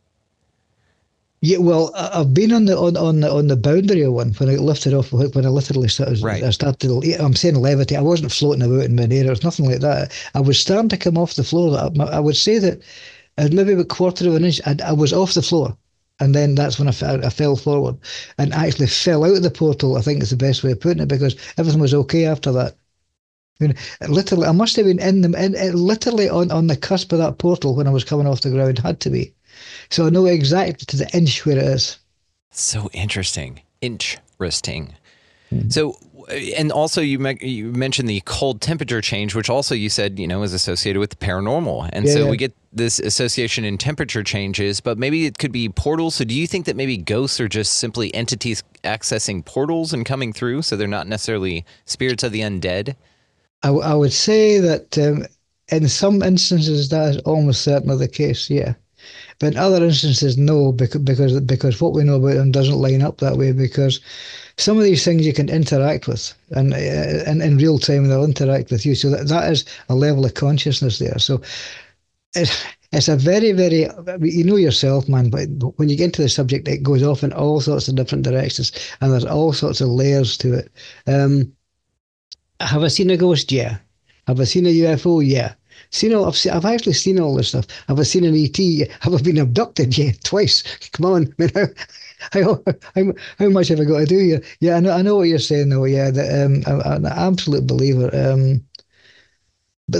Yeah, well, I've been on the on on the on the boundary one when I lifted off. When I literally started, right. I started. I'm saying levity. I wasn't floating about in midair. It was nothing like that. I was starting to come off the floor. I, I would say that maybe about a quarter of an inch. I, I was off the floor, and then that's when I, I fell forward and actually fell out of the portal. I think is the best way of putting it, because everything was okay after that. I mean, literally, I must have been in them, in, in, literally on on the cusp of that portal when I was coming off the ground. Had to be. So I know exactly to the inch where it is. So interesting. Interesting. Mm-hmm. So, and also you, me- you mentioned the cold temperature change, which also you said, you know, is associated with the paranormal. And yeah, so yeah. we get this association in temperature changes, but maybe it could be portals. So do you think that maybe ghosts are just simply entities accessing portals and coming through, so they're not necessarily spirits of the undead? I, I would say that um, in some instances that is almost certainly the case, yeah. But in other instances, no, because, because because what we know about them doesn't line up that way, because some of these things you can interact with, and in, in real time they'll interact with you. So that, that is a level of consciousness there. So it's, it's a very, very, you know yourself, man, but when you get into the subject, it goes off in all sorts of different directions, and there's all sorts of layers to it. Um, have I seen a ghost? Yeah. Have I seen a U F O? Yeah. Seen all, I've, seen, I've actually seen all this stuff. Have I seen an E T? Have I been abducted? Yeah, twice. Come on, I mean, how, how, how much have I got to do here? Yeah, I know, I know what you're saying, though. Yeah, the, um, I'm an absolute believer. Um, but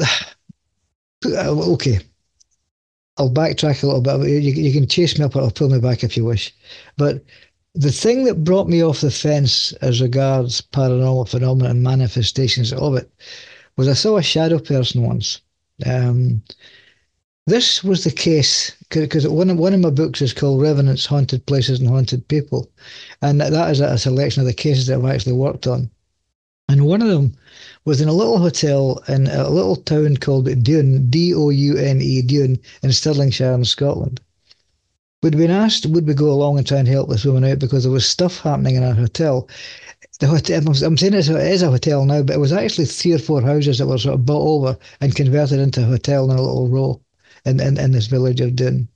okay, I'll backtrack a little bit. You, you can chase me up or pull me back if you wish. But the thing that brought me off the fence as regards paranormal phenomena and manifestations of it was I saw a shadow person once. Um, this was the case because one of, one of my books is called Revenants, Haunted Places and Haunted People, and that is a selection of the cases that I've actually worked on. And one of them was in a little hotel in a little town called Doune, D O U N E, Doune, in Stirlingshire in Scotland. We'd been asked, would we go along and try and help this woman out because there was stuff happening in our hotel. The hotel, I'm saying it is a hotel now, but it was actually three or four houses that were sort of bought over and converted into a hotel in a little row in, in, in this village of Doune.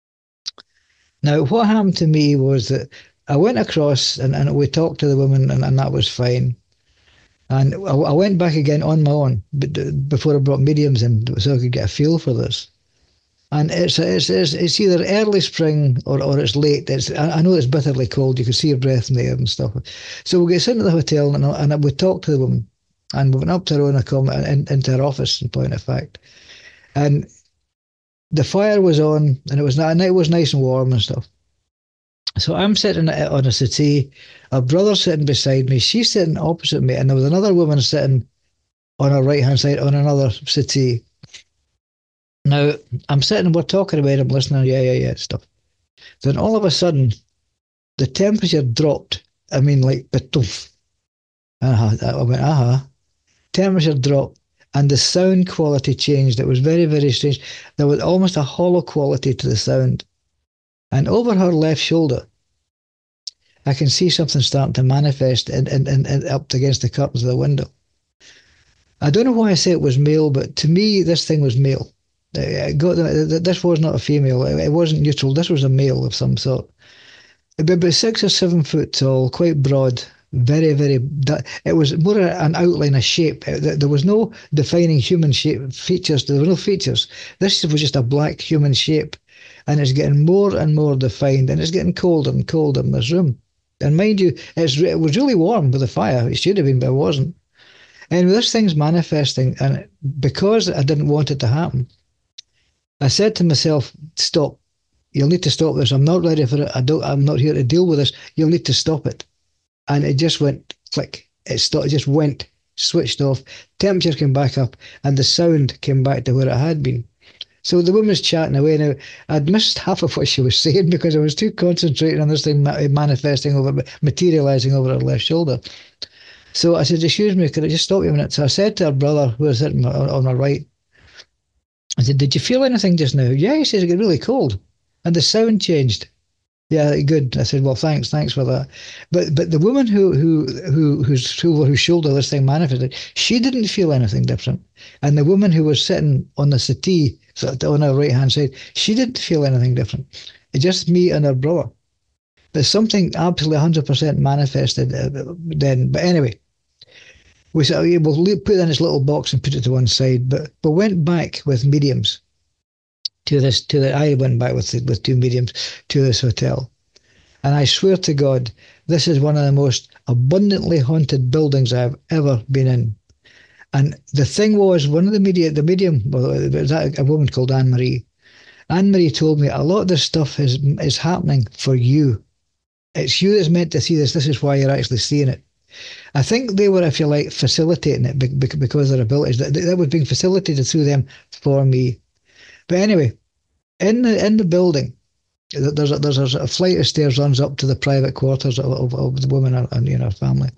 Now, what happened to me was that I went across and, and we talked to the woman, and, and that was fine. And I, I went back again on my own before I brought mediums in so I could get a feel for this. And it's it's it's, it's either early spring or, or it's late. It's I, I know it's bitterly cold. You can see your breath in the air and stuff. So we get into the hotel and, and we talked to the woman, and we went up to her own account and into her office, in point of fact. And the fire was on, and it was and it was nice and warm and stuff. So I'm sitting on a settee, a brother sitting beside me, she's sitting opposite me, and there was another woman sitting on her right hand side on another settee. Now I'm sitting, we're talking about it, I'm listening, yeah, yeah, yeah, stuff. Then all of a sudden, the temperature dropped. I mean, like, batoof. Uh-huh. I went, uh-huh. Temperature dropped, and the sound quality changed. It was very, very strange. There was almost a hollow quality to the sound. And over her left shoulder, I can see something starting to manifest in, in, in, in, up against the curtains of the window. I don't know why I say it was male, but to me, this thing was male. I got, this was not a female. It wasn't neutral. This was a male of some sort. About six or seven foot tall, quite broad, very, very. It was more an outline, a shape. There was no defining human shape features. There were no features. This was just a black human shape, and it's getting more and more defined, and it's getting colder and colder in this room. And mind you, it's, it was really warm with the fire. It should have been, but it wasn't. And this thing's manifesting, and because I didn't want it to happen, I said to myself, "Stop. You'll need to stop this. I'm not ready for it. I don't. I'm not here to deal with this. You'll need to stop it." And it just went click. It stopped. It just went, switched off. Temperature came back up, and the sound came back to where it had been. So the woman's chatting away. Now, I'd missed half of what she was saying because I was too concentrated on this thing manifesting over, materializing over her left shoulder. So I said, "Excuse me, could I just stop you a minute?" So I said to her brother, who was sitting on, on her right, I said, "Did you feel anything just now?" "Yeah," he says, "it got really cold. And the sound changed." "Yeah, good." I said, "Well, thanks, thanks for that." But but the woman who who who whose who, whose shoulder this thing manifested, she didn't feel anything different. And the woman who was sitting on the settee on her right hand side, she didn't feel anything different. It's just me and her brother. But something absolutely one hundred percent manifested then. But anyway, we said, "Okay, we'll put it in this little box and put it to one side." But but went back with mediums. To this, to the, I went back with with two mediums to this hotel, and I swear to God, this is one of the most abundantly haunted buildings I've ever been in. And the thing was, one of the media, the medium, well, it was a woman called Anne Marie. Anne Marie told me a lot of this stuff is is happening for you. It's you that's meant to see this. This is why you're actually seeing it. I think they were, if you like, facilitating it because of their abilities. That that was being facilitated through them for me. But anyway, in the in the building, there's a, there's a flight of stairs runs up to the private quarters of, of, of the woman and, and you know, her family.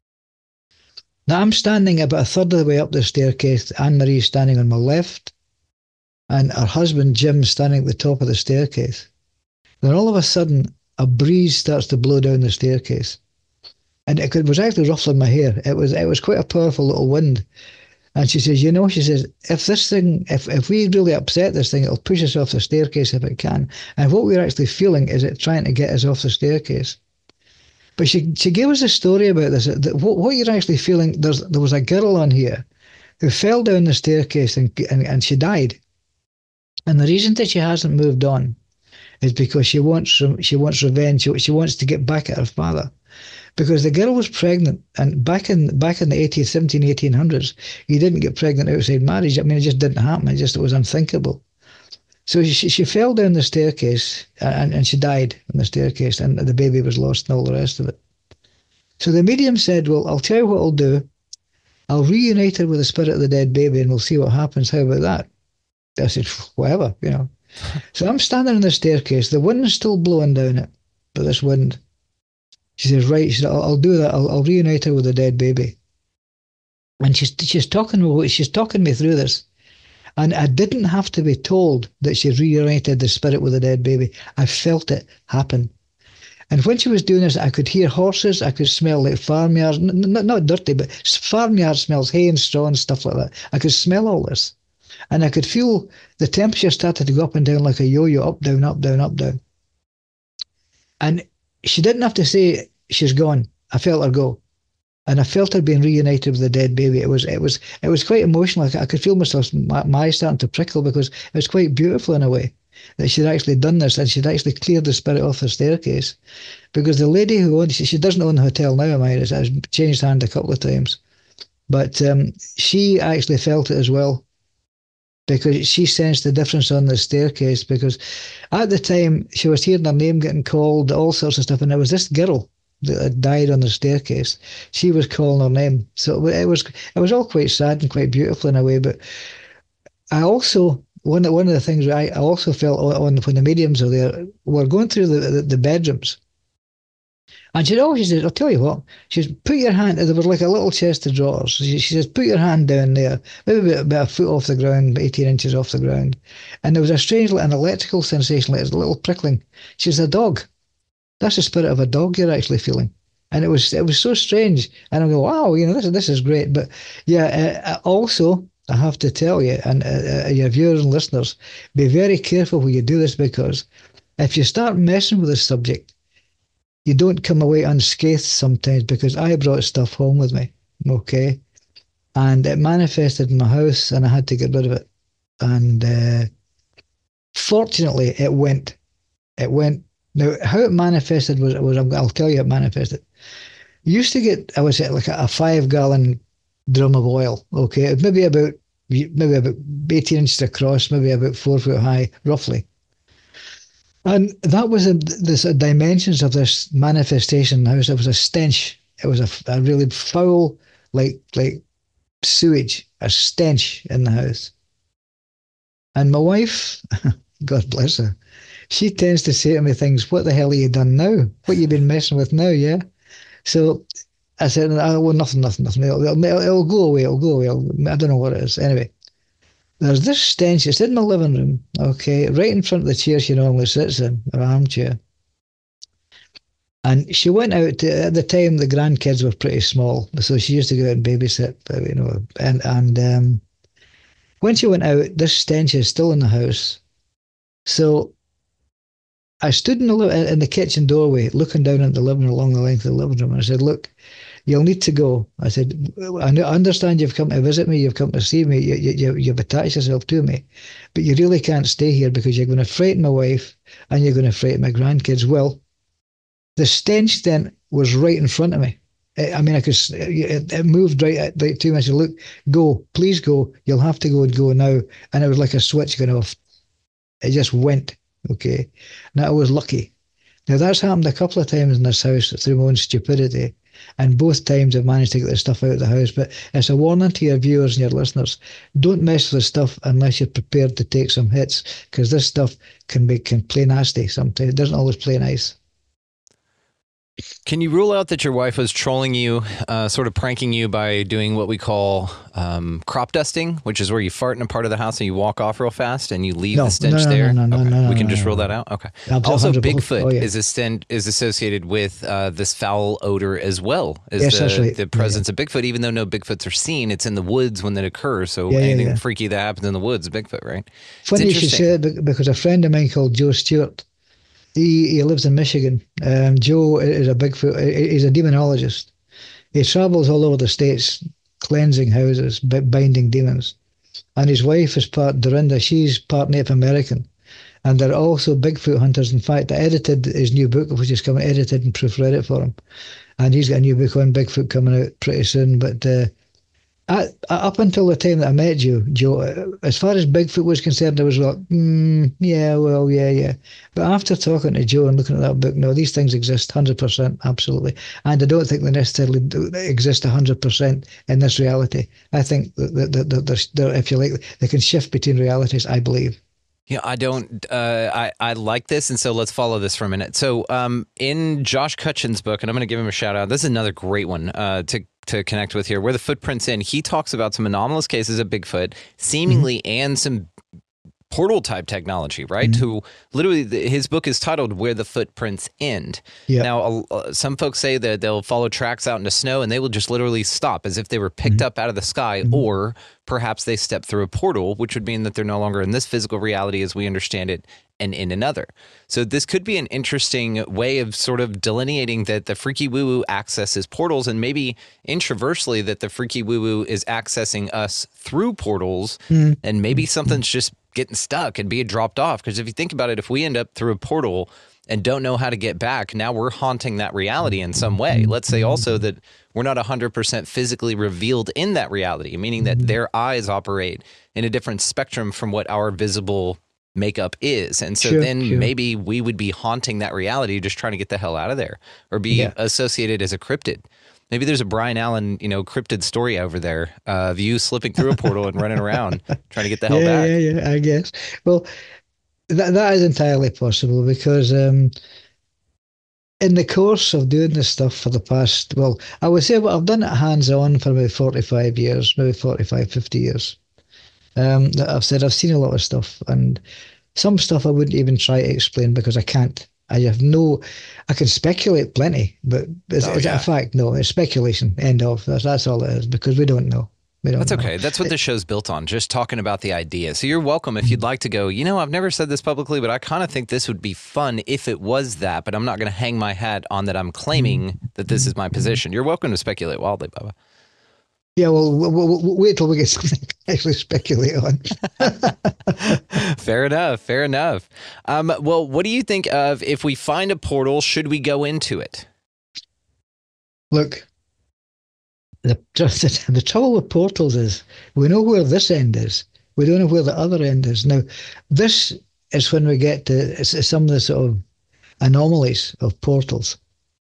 Now I'm standing about a third of the way up the staircase. Anne Marie's standing on my left, and her husband Jim standing at the top of the staircase. Then all of a sudden, a breeze starts to blow down the staircase, and it was actually ruffling my hair. It was it was quite a powerful little wind. And she says, "You know," she says, if this thing, if, if we really upset this thing, it'll push us off the staircase if it can. And what we're actually feeling is it trying to get us off the staircase." But she she gave us a story about this. That what, what you're actually feeling, there's there was a girl on here who fell down the staircase and, and, and she died. And the reason that she hasn't moved on is because she wants she wants revenge. She, she wants to get back at her father. Because the girl was pregnant, and back in back in the eighteen, seventeen, eighteen hundreds, you didn't get pregnant outside marriage. I mean, it just didn't happen. It just it was unthinkable. So she she fell down the staircase, and, and she died on the staircase, and the baby was lost and all the rest of it. So the medium said, "Well, I'll tell you what I'll do. I'll reunite her with the spirit of the dead baby, and we'll see what happens. How about that?" I said, "Whatever, you know." So I'm standing on the staircase. The wind is still blowing down it, but this wind. She says, "Right," she said, I'll, I'll do that. I'll, I'll reunite her with the dead baby." And she's she's talking she's talking me through this, and I didn't have to be told that she reunited the spirit with the dead baby. I felt it happen. And when she was doing this, I could hear horses. I could smell like farmyards, not not dirty, but farmyard smells, hay and straw and stuff like that. I could smell all this, and I could feel the temperature started to go up and down like a yo-yo, up down, up down, up down. And she didn't have to say she's gone. I felt her go, and I felt her being reunited with the dead baby. It was, it was, it was quite emotional. I could feel myself, my, my eyes starting to prickle because it was quite beautiful in a way that she'd actually done this, and she'd actually cleared the spirit off the staircase. Because the lady who owned, she, she doesn't own the hotel now, am I? It's, it's changed hand a couple of times, but um, she actually felt it as well. because she sensed the difference on the staircase, because at the time she was hearing her name getting called, all sorts of stuff, and there was this girl that had died on the staircase. She was calling her name. So it was it was all quite sad and quite beautiful in a way, but I also, one, one of the things I, I also felt on when the mediums are there, we're going through the, the, the bedrooms. And she oh, she says, I'll tell you what, she says, put your hand, there was like a little chest of drawers. She, she says, put your hand down there, maybe about, about a foot off the ground, about eighteen inches off the ground. And there was a strange, an electrical sensation, like a little prickling. She says, a dog. That's the spirit of a dog you're actually feeling. And it was it was so strange. And I go, wow, you know, this, this is great. But yeah, uh, also, I have to tell you, and uh, uh, your viewers and listeners, be very careful when you do this, because if you start messing with the subject, you don't come away unscathed sometimes, because I brought stuff home with me, okay? And it manifested in my house, and I had to get rid of it. And uh, fortunately, it went. It went. Now, how it manifested was, was I'll tell you how it manifested. You used to get, I would say, like a, a five-gallon drum of oil, okay? Maybe about maybe about eighteen inches across, maybe about four foot high, roughly. And that was a, the uh, dimensions of this manifestation in the house. It was a stench. It was a, a really foul, like like sewage, a stench in the house. And my wife, God bless her, she tends to say to me things, what the hell have you done now? What you been messing with now, yeah? So I said, oh, well, nothing, nothing, nothing. It'll, it'll, it'll go away, it'll go away. It'll, I don't know what it is. Anyway. There's this stench. It's in my living room, okay, right in front of the chair she normally sits in, her armchair. And she went out to, at the time the grandkids were pretty small, so she used to go out and babysit, you know. And and um, when she went out, this stench is still in the house. So I stood in the in the kitchen doorway, looking down at the living room, along the length of the living room, and I said, "Look, you'll need to go." I said, I understand you've come to visit me, you've come to see me, you, you, you've attached yourself to me, but you really can't stay here, because you're going to frighten my wife and you're going to frighten my grandkids. Well, the stench then was right in front of me. I mean, I could, it, it moved right, right to me. I said, look, go, please go. You'll have to go and go now. And it was like a switch going off. It just went, okay. Now, I was lucky. Now, that's happened a couple of times in this house through my own stupidity. And both times I've managed to get the stuff out of the house. But it's a warning to your viewers and your listeners. Don't mess with stuff unless you're prepared to take some hits, because this stuff can be can play nasty sometimes. It doesn't always play nice. Can you rule out that your wife was trolling you, uh, sort of pranking you by doing what we call um, crop dusting, which is where you fart in a part of the house and you walk off real fast and you leave no, the stench no, no, there? No, no, okay. no, no, we can no, just no, rule no. that out? Okay. Absolutely. Also, Bigfoot oh, yeah. is, sten- is associated with uh, this foul odor as well as yes, the, that's right. the presence yeah, yeah. of Bigfoot, even though no Bigfoots are seen. It's in the woods when that occurs. So yeah, anything yeah, yeah. freaky that happens in the woods is Bigfoot, right? Funny you should say it, because a friend of mine called Joe Stewart, He he lives in Michigan. Um, Joe is a Bigfoot. He's a demonologist. He travels all over the states, cleansing houses, binding demons. And his wife is part Dorinda. She's part Native American. And they're also Bigfoot hunters. In fact, I edited his new book, which is coming, edited and proofread it for him. And he's got a new book on Bigfoot coming out pretty soon. But uh, I, up until the time that I met you, Joe, as far as Bigfoot was concerned, I was like, mm, yeah, well, yeah, yeah. But after talking to Joe and looking at that book, no, these things exist one hundred percent, absolutely. And I don't think they necessarily do exist one hundred percent in this reality. I think that, that, that they're, they're, if you like, they can shift between realities, I believe. Yeah, I don't, uh, I, I like this, and so let's follow this for a minute. So um, in Josh Cutchin's book, and I'm going to give him a shout out, this is another great one uh, to to connect with here, Where the Footprints In, he talks about some anomalous cases of Bigfoot, seemingly, mm-hmm. and some portal type technology, right? Mm-hmm. To literally, the, his book is titled Where the Footprints End. Yep. Now, uh, some folks say that they'll follow tracks out into snow and they will just literally stop as if they were picked mm-hmm. up out of the sky, mm-hmm. or perhaps they step through a portal, which would mean that they're no longer in this physical reality as we understand it and in another. So this could be an interesting way of sort of delineating that the freaky woo-woo accesses portals, and maybe introversely that the freaky woo-woo is accessing us through portals, mm-hmm. and maybe something's just getting stuck and being dropped off. Because if you think about it, if we end up through a portal and don't know how to get back, now we're haunting that reality in some way. Let's say also that we're not one hundred percent physically revealed in that reality, meaning that their eyes operate in a different spectrum from what our visible makeup is. And so Sure, then sure. maybe we would be haunting that reality, just trying to get the hell out of there, or be Yeah. associated as a cryptid. Maybe there's a Brian Allen, you know, cryptid story over there uh, of you slipping through a portal and running around trying to get the hell yeah, back. yeah, yeah, I guess. Well, that that is entirely possible because um, in the course of doing this stuff for the past, well, I would say well, I've done it hands-on for maybe forty-five years, maybe forty-five, fifty years. Um, that I've said I've seen a lot of stuff, and some stuff I wouldn't even try to explain because I can't. I have no, I can speculate plenty, but is, Oh, is yeah. it a fact? No, it's speculation. End of. That's, that's all it is because we don't know. We don't That's know. okay. That's what the show's built on, just talking about the idea. So you're welcome if you'd like to go, you know, I've never said this publicly, but I kind of think this would be fun if it was that, but I'm not going to hang my hat on that I'm claiming that this is my position. You're welcome to speculate wildly, Bubba. Yeah, well, w- w- w- wait till we get something to actually speculate on. Fair enough. Fair enough. Um, well, what do you think of if we find a portal, should we go into it? Look, the, the trouble with portals is we know where this end is. We don't know where the other end is. Now, this is when we get to s- some of the sort of anomalies of portals.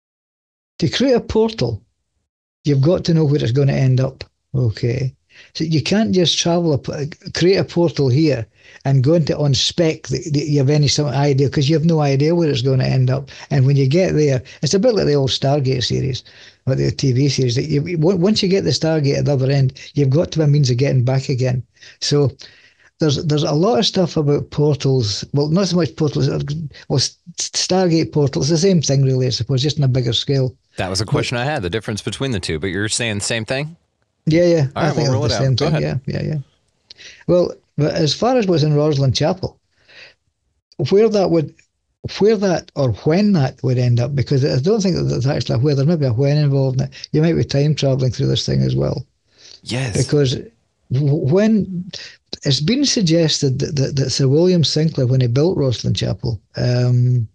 To create a portal, you've got to know where it's going to end up. Okay. So you can't just travel, a, create a portal here and go into on spec that, that you have any some idea because you have no idea where it's going to end up. And when you get there, it's a bit like the old Stargate series or the T V series. That you, once you get the Stargate at the other end, you've got to have a means of getting back again. So there's there's a lot of stuff about portals. Well, not so much portals. Well, Stargate portals, the same thing really, I suppose, just on a bigger scale. That was a question I had, the difference between the two, but you're saying the same thing? Yeah, yeah. All I right, think we'll roll it's it the out. same Go thing. ahead. Yeah, yeah, yeah. Well, but as far as what's in Rosslyn Chapel, where that would, where that or when that would end up, because I don't think that there's actually a where. There may be a when involved in it. You might be time traveling through this thing as well. Yes. Because when it's been suggested that, that, that Sir William Sinclair, when he built Rosslyn Chapel, um,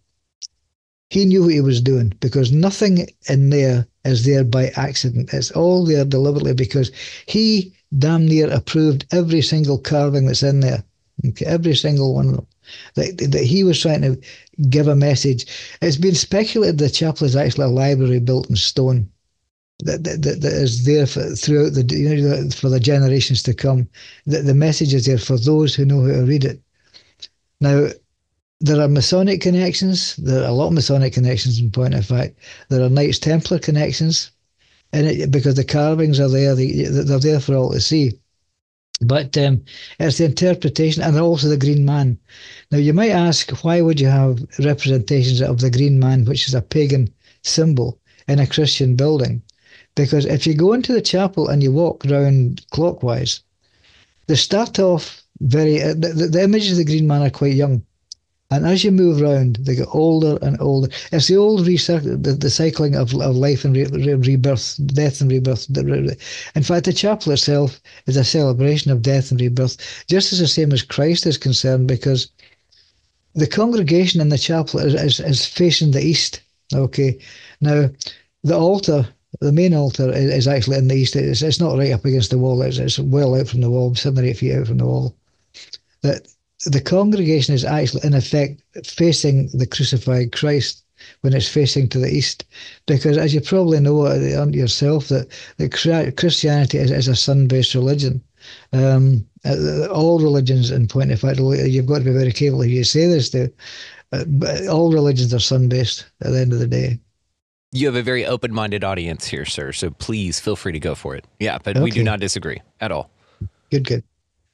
he knew what he was doing because nothing in there is there by accident. It's all there deliberately because he damn near approved every single carving that's in there. Okay, every single one of them. That, that he was trying to give a message. It's been speculated the chapel is actually a library built in stone that that, that, that is there for, throughout the you know for the generations to come. That the message is there for those who know how to read it. Now, there are Masonic connections. There are a lot of Masonic connections in point of fact. There are Knights Templar connections, and it, because the carvings are there, they, they're there for all to see. But um, it's the interpretation, and also the Green Man. Now, you might ask, why would you have representations of the Green Man, which is a pagan symbol, in a Christian building? Because if you go into the chapel and you walk round clockwise, they start off very, uh, the, the images of the Green Man are quite young. And as you move around, they get older and older. It's the old recirc- the, the cycling of, of life and re- re- rebirth, death and rebirth. In fact, the chapel itself is a celebration of death and rebirth, just as the same as Christ is concerned, because the congregation in the chapel is, is, is facing the east. Okay, now the altar, the main altar, is, is actually in the east. It's, it's not right up against the wall. It's, it's well out from the wall, seven or eight feet out from the wall. That the congregation is actually, in effect, facing the crucified Christ when it's facing to the east. Because, as you probably know yourself, that, that Christianity is, is a sun-based religion. Um, all religions, in point of fact, you've got to be very careful who you say this to, but all religions are sun-based at the end of the day. You have a very open-minded audience here, sir, so please feel free to go for it. Yeah, but Okay. we do not disagree at all. Good, good.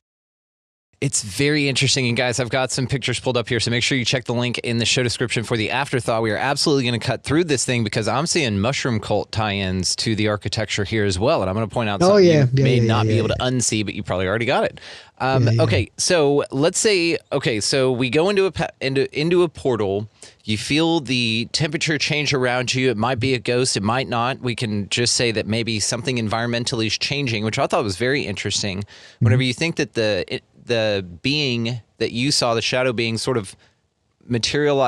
It's very interesting. And guys, I've got some pictures pulled up here, so make sure you check the link in the show description for the afterthought. We are absolutely going to cut through this thing because I'm seeing mushroom cult tie-ins to the architecture here as well. And I'm going to point out something Oh, yeah. you Yeah, may yeah, not yeah, be able yeah. to unsee, but you probably already got it. Um, Yeah, yeah. Okay, so let's say, okay, so we go into a pa- into into a portal. You feel the temperature change around you. It might be a ghost. It might not. We can just say that maybe something environmentally is changing, which I thought was very interesting. Whenever you think that the it, the being that you saw, the shadow being, sort of materialized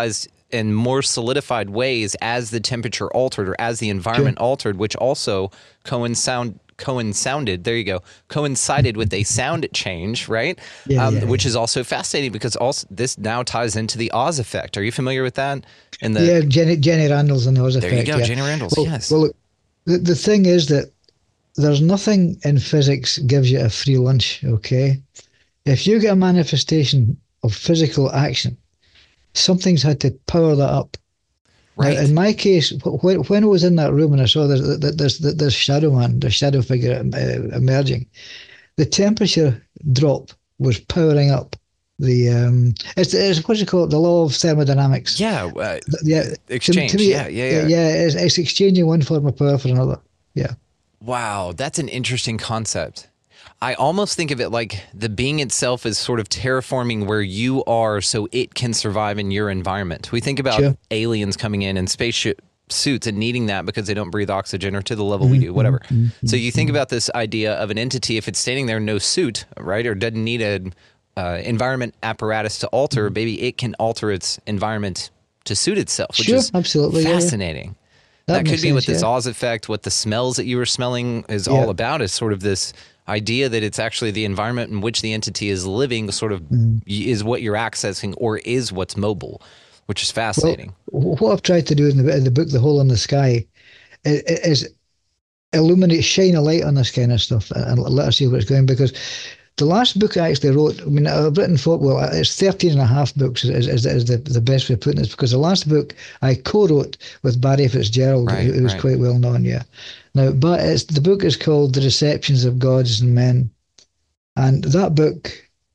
in more solidified ways as the temperature altered or as the environment sure. altered, which also coincide, coincided, there you go, coincided with a sound change, right? Yeah, um, yeah, which yeah. is also fascinating because also this now ties into the Oz effect. Are you familiar with that? In the, yeah, Jenny, Jenny Randall's and the Oz effect. There you go, yeah. Jenny Randall's, well, yes. Well, look, the, the thing is that there's nothing in physics gives you a free lunch, okay? If you get a manifestation of physical action, something's had to power that up. Right. Now, in my case, when, when I was in that room and I saw this, this, this, this shadow man, the shadow figure uh, emerging, the temperature drop was powering up the, um, it's, it's what's it called, the law of thermodynamics. Yeah, uh, yeah. exchange, to, to me, yeah, yeah, yeah. Yeah, it's, it's exchanging one form of power for another, yeah. Wow, that's an interesting concept. I almost think of it like the being itself is sort of terraforming where you are so it can survive in your environment. We think about Sure. aliens coming in in spaceship suits and needing that because they don't breathe oxygen or to the level we do, whatever. Mm-hmm. So you think about this idea of an entity, if it's standing there, no suit, right, or doesn't need an uh, environment apparatus to alter, Mm-hmm. maybe it can alter its environment to suit itself, which Sure, is absolutely, yeah, yeah. fascinating. That That, could makes be what sense, this yeah. Oz effect, what the smells that you were smelling is Yeah. all about, is sort of this idea that it's actually the environment in which the entity is living sort of Mm. is what you're accessing or is what's mobile, which is fascinating. Well, what I've tried to do in the, in the book, The Hole in the Sky, is, is illuminate, shine a light on this kind of stuff and let us see where it's going. Because the last book I actually wrote, I mean, I've written for, well, it's thirteen and a half books is, is, is the, the best way of putting this, because the last book I co-wrote with Barry Fitzgerald, Right, who, who was right. quite well known, yeah. Now, but it's, the book is called The Deceptions of Gods and Men. And that book,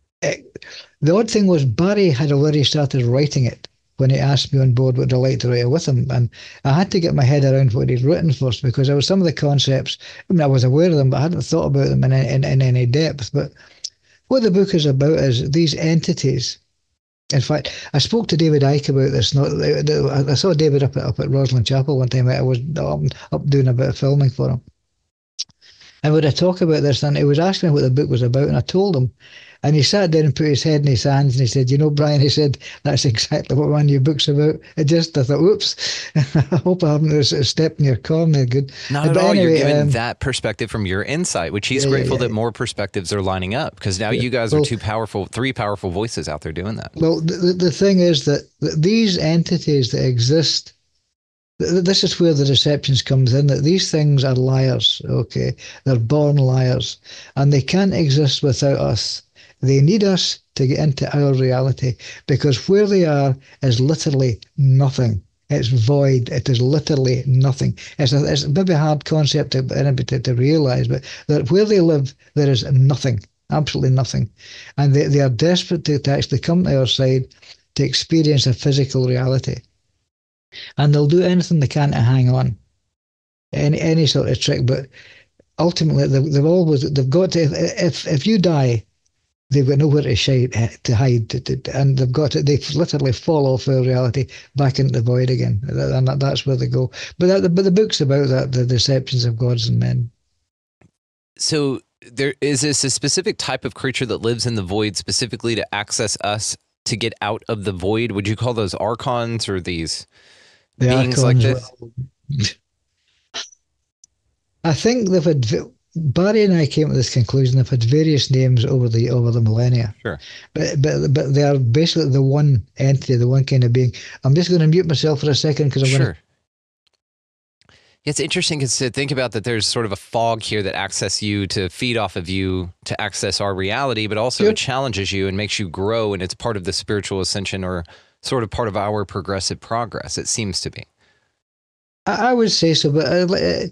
it, the odd thing was Barry had already started writing it when he asked me on board what I'd like to write it with him. And I had to get my head around what he'd written first, because there were some of the concepts, I mean, I was aware of them, but I hadn't thought about them in, in, in any depth. But what the book is about is these entities. In fact, I spoke to David Icke about this. Not, I saw David up at, up at Rosalind Chapel one time. I was up, up doing a bit of filming for him. And when I talk about this, and he was asking me what the book was about, and I told him, and he sat down and put his head in his hands, and he said, "You know, Brian," he said, "that's exactly what my new book's about." It just, I thought, "Whoops, I hope I haven't stepped in your corner." Good. Not But at all. anyway, You're giving um, that perspective from your insight, which he's yeah, yeah, grateful yeah. that more perspectives are lining up, because now you guys Well- are two powerful, three powerful voices out there doing that. Well, the, the the thing is that th- these entities that exist, th- this is where the deceptions comes in, that these things are liars, okay? They're born liars, and they can't exist without us. They need us to get into our reality, because where they are is literally nothing. It's void. It is literally nothing. It's a, it's maybe a hard concept to, to, to realize, but that where they live, there is nothing. Absolutely nothing. And they, they are desperate to, to actually come to our side to experience a physical reality. And they'll do anything they can to hang on. Any any sort of trick. But ultimately, they've, they've always, they've got to, if if you die, they've got nowhere to, shade, to hide. To, to, and they've got to, they literally fall off their reality back into the void again. And that, that's where they go. But, that, but the book's about that, the deceptions of gods and men. So there is this a specific type of creature that lives in the void specifically to access us to get out of the void. Would you call those archons or these The beings like Archons, this? well, I think they've had, Barry and I came to this conclusion, they've had various names over the over the millennia. Sure. But, but, but they are basically the one entity, the one kind of being. I'm just going to mute myself for a second because I'm Sure. going to. It's interesting to think about that there's sort of a fog here that access you to feed off of you to access our reality, but also Sure. it challenges you and makes you grow, and it's part of the spiritual ascension or sort of part of our progressive progress, it seems to be. I, I would say so, but uh,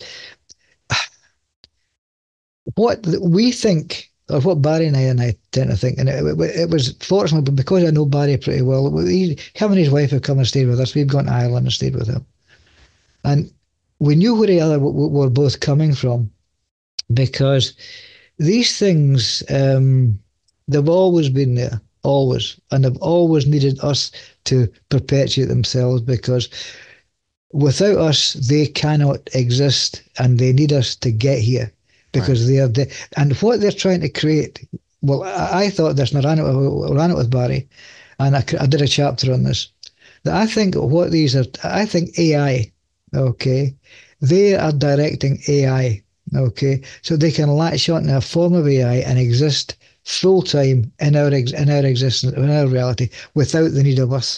what we think, or what Barry and I and I tend to think, and it, it, it was fortunately, but because I know Barry pretty well, he, him and his wife have come and stayed with us. We've gone to Ireland and stayed with him. And we knew where the other were both coming from, because these things, um, they've always been there, always, and they've always needed us to perpetuate themselves, because without us, they cannot exist, and they need us to get here, because right. they are the, and what they're trying to create. Well, I, I thought this, and I ran it, I ran it with Barry, and I, I did a chapter on this. that I think what these are, I think A I, okay, they are directing A I, okay, so they can latch on to a form of A I and exist full time in our ex, in our existence, in our reality, without the need of us.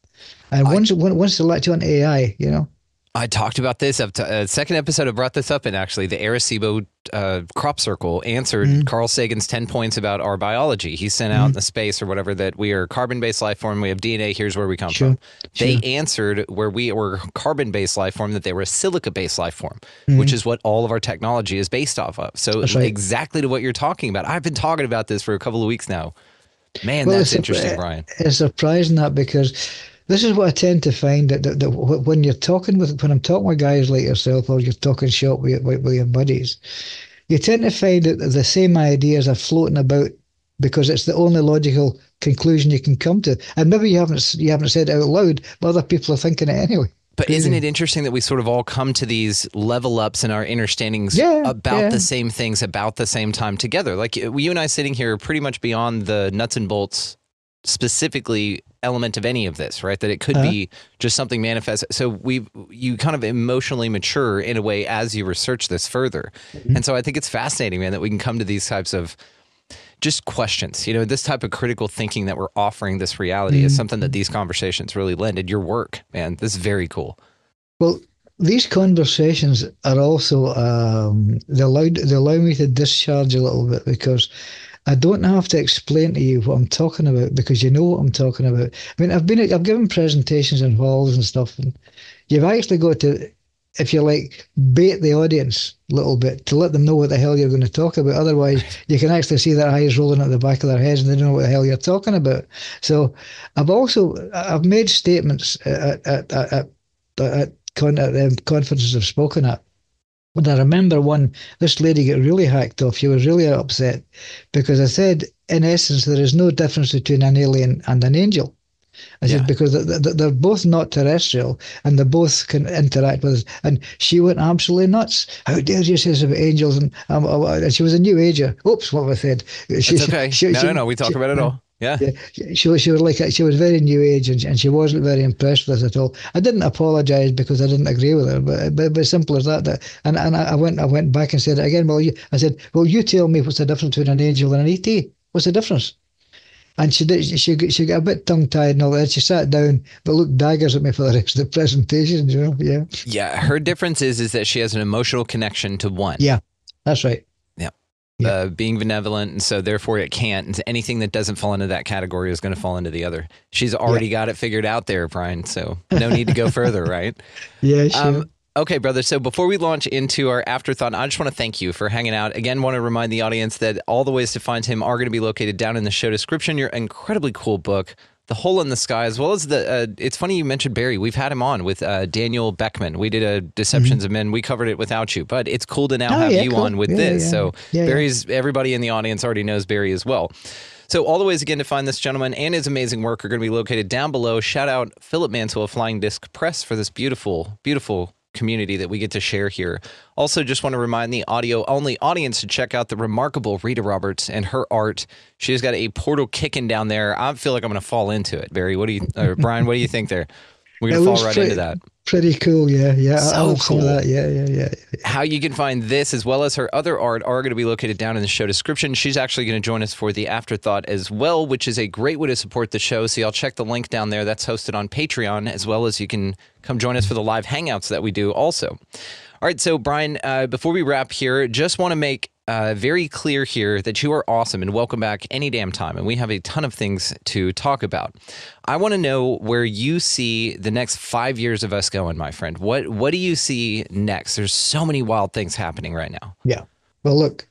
And once I, once they latch on to A I, you know. I talked about this up to uh, second episode. I brought this up, and actually, the Arecibo uh, Crop Circle answered mm-hmm. Carl Sagan's ten points about our biology. He sent out mm-hmm. in the space or whatever that we are carbon-based life form. We have D N A. Here's where we come sure. from. They sure. answered where we were carbon-based life form that they were a silica-based life form, mm-hmm. which is what all of our technology is based off of. So right. exactly to what you're talking about. I've been talking about this for a couple of weeks now. Man, well, that's interesting, Brian. It's surprising that because. This is what I tend to find that, that, that when you're talking with, when I'm talking with guys like yourself, or you're talking shop with, with, with your buddies, you tend to find that the same ideas are floating about because it's the only logical conclusion you can come to. And maybe you haven't you haven't said it out loud, but other people are thinking it anyway. But isn't it interesting that we sort of all come to these level ups in our understandings yeah, about yeah. the same things about the same time together? Like you and I sitting here are pretty much beyond the nuts and bolts specifically element of any of this, right? That it could uh-huh. be just something manifest. So we, you kind of emotionally mature in a way as you research this further. Mm-hmm. And so I think it's fascinating, man, that we can come to these types of just questions, you know, this type of critical thinking that we're offering this reality mm-hmm. is something that these conversations really lend. And your work, man, this is very cool. Well, these conversations are also, um, they allow, they allow me to discharge a little bit because I don't have to explain to you what I'm talking about because you know what I'm talking about. I mean, I've been, I've given presentations in halls and stuff, and you've actually got to, if you like, bait the audience a little bit to let them know what the hell you're going to talk about. Otherwise, you can actually see their eyes rolling at the back of their heads and they don't know what the hell you're talking about. So I've also, I've made statements at, at, at, at, at, con, at um, conferences I've spoken at. And I remember one, this lady got really hacked off. She was really upset because I said, in essence, there is no difference between an alien and an angel. I yeah. said, because they're both not terrestrial and they both can interact with us. And she went absolutely nuts. How dare you say this about angels? And, um, and she was a new ager. Oops, what have I said? She, it's okay. She, no, she, no, no, we talk she, about it all. Yeah. yeah. She was she was like she was very new age and she, and she wasn't very impressed with us at all. I didn't apologise because I didn't agree with her, but but, but simple as that. that and and I went I went back and said it again. Well, you, I said, well, you tell me what's the difference between an angel and an E T? What's the difference? And she did. She she got a bit tongue tied and all that. She sat down, but looked daggers at me for the rest of the presentation. You know, yeah. Yeah, her difference is is that she has an emotional connection to one. Yeah, that's right. Yeah. Uh, being benevolent, and so therefore it can't. And anything that doesn't fall into that category is going to fall into the other. She's already yeah. got it figured out there, Brian, so no need to go further, right? Yeah, sure. Um, okay, brother, so before we launch into our afterthought, I just want to thank you for hanging out. Again, want to remind the audience that all the ways to find him are going to be located down in the show description. Your incredibly cool book, The Hole in the Sky, as well as the, uh, it's funny you mentioned Barry. We've had him on with uh, Daniel Beckman. We did a Deceptions mm-hmm. of Men. We covered it without you, but it's cool to now oh, have yeah, you cool. on with yeah, this. Yeah. So yeah, Barry's, yeah. everybody in the audience already knows Barry as well. So all the ways, again, to find this gentleman and his amazing work are going to be located down below. Shout out Philip Mansell of Flying Disc Press for this beautiful, beautiful community that we get to share here. Also, just want to remind the audio-only audience to check out the remarkable Rita Roberts and her art. She has got a portal kicking down there. I feel like I'm going to fall into it. Barry, what do you, or Brian, what do you think there? We're going to fall right pretty, into that. Pretty cool, yeah, yeah. So I love cool. Some of that. Yeah, yeah, yeah, yeah. How you can find this as well as her other art are going to be located down in the show description. She's actually going to join us for the afterthought as well, which is a great way to support the show. So y'all check the link down there. That's hosted on Patreon, as well as you can come join us for the live hangouts that we do also. All right, so Brian, uh, before we wrap here, just want to make uh, very clear here that you are awesome and welcome back any damn time. And we have a ton of things to talk about. I want to know where you see the next five years of us going, my friend. What what do you see next? There's so many wild things happening right now. Yeah. Well, look,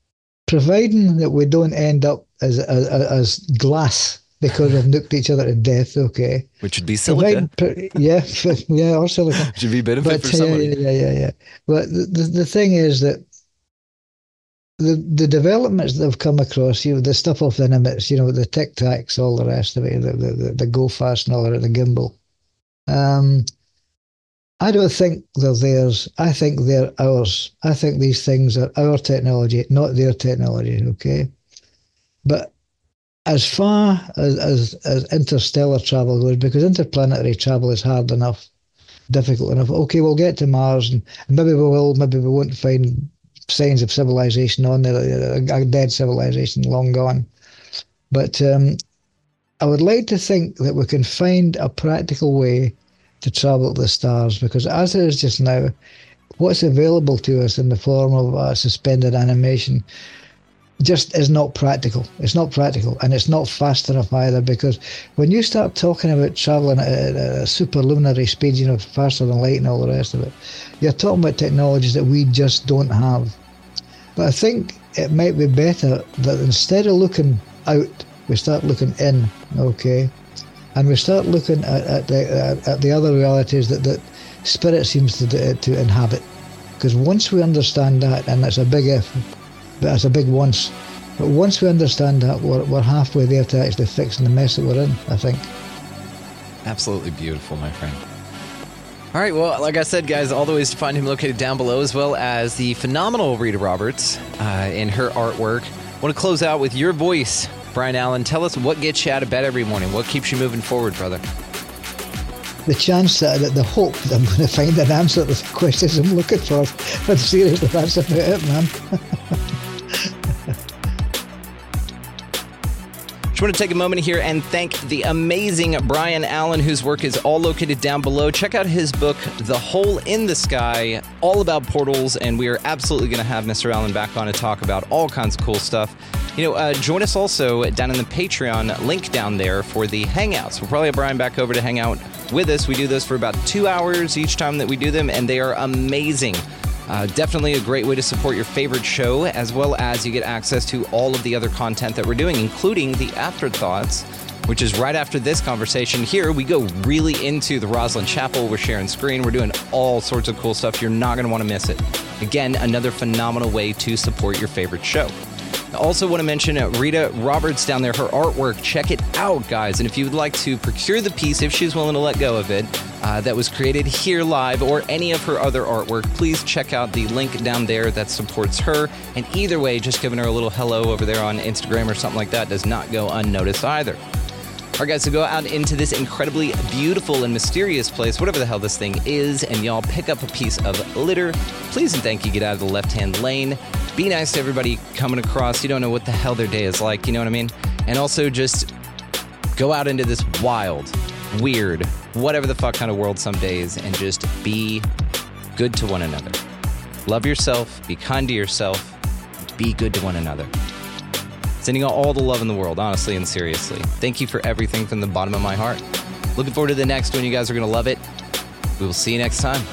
providing that we don't end up as as, as glass because we've nuked each other to death, okay. Which would be silica. Provide, yeah, yeah, or silica. Should be benefit but, for somebody. Yeah, yeah, yeah, yeah. But the, the, the thing is that the the developments that have come across, you know, the stuff off the Nimitz, you know, the Tic Tacs, all the rest of it, the the, the, the Go Fast and all that, the gimbal. Um, I don't think they're theirs. I think they're ours. I think these things are our technology, not their technology, okay? But as far as, as, as interstellar travel goes, because interplanetary travel is hard enough, difficult enough. Okay, we'll get to Mars, and maybe we will, maybe we won't find signs of civilization on there, a dead civilization long gone. But um, I would like to think that we can find a practical way to travel to the stars, because as it is just now, what's available to us in the form of uh, suspended animation just is not practical. It's not practical, and it's not fast enough either, because when you start talking about traveling at a, a superluminary speed, you know, faster than light and all the rest of it, you're talking about technologies that we just don't have. But I think it might be better that instead of looking out, we start looking in, okay? And we start looking at, at, the, at, at the other realities that, that spirit seems to, to inhabit. Because once we understand that, and that's a big if, but that's a big once, but once we understand that, we're, we're halfway there to actually fixing the mess that we're in, I think. Absolutely beautiful, my friend. All right, well, like I said, guys, all the ways to find him located down below, as well as the phenomenal Rita Roberts uh, in her artwork. I want to close out with your voice, Brian Allen. Tell us what gets you out of bed every morning. What keeps you moving forward, brother? The chance, that, the hope that I'm going to find an answer to the questions I'm looking for. But seriously, that's about it, man. I want to take a moment here and thank the amazing Brian Allen, whose work is all located down below. Check out his book, The Hole in the Sky, all about portals, and we are absolutely going to have Mister Allen back on to talk about all kinds of cool stuff. You know, uh, join us also down in the Patreon link down there for the Hangouts. We'll probably have Brian back over to hang out with us. We do those for about two hours each time that we do them, and they are amazing. Uh, definitely a great way to support your favorite show, as well as you get access to all of the other content that we're doing, including the Afterthoughts, which is right after this conversation. Here, we go really into the Rosslyn Chapel. We're sharing screen. We're doing all sorts of cool stuff. You're not going to want to miss it. Again, another phenomenal way to support your favorite show. I also want to mention uh, Rita Roberts down there, her artwork. Check it out, guys. And if you would like to procure the piece, if she's willing to let go of it, uh, that was created here live, or any of her other artwork, please check out the link down there that supports her. And either way, just giving her a little hello over there on Instagram or something like that does not go unnoticed either. All right, guys, so go out into this incredibly beautiful and mysterious place, whatever the hell this thing is, and y'all pick up a piece of litter. Please and thank you, get out of the left-hand lane. Be nice to everybody coming across. You don't know what the hell their day is like, you know what I mean? And also just go out into this wild, weird, whatever the fuck kind of world some days, and just be good to one another. Love yourself, be kind to yourself, be good to one another. Sending out all the love in the world, honestly and seriously. Thank you for everything from the bottom of my heart. Looking forward to the next one. You guys are going to love it. We will see you next time.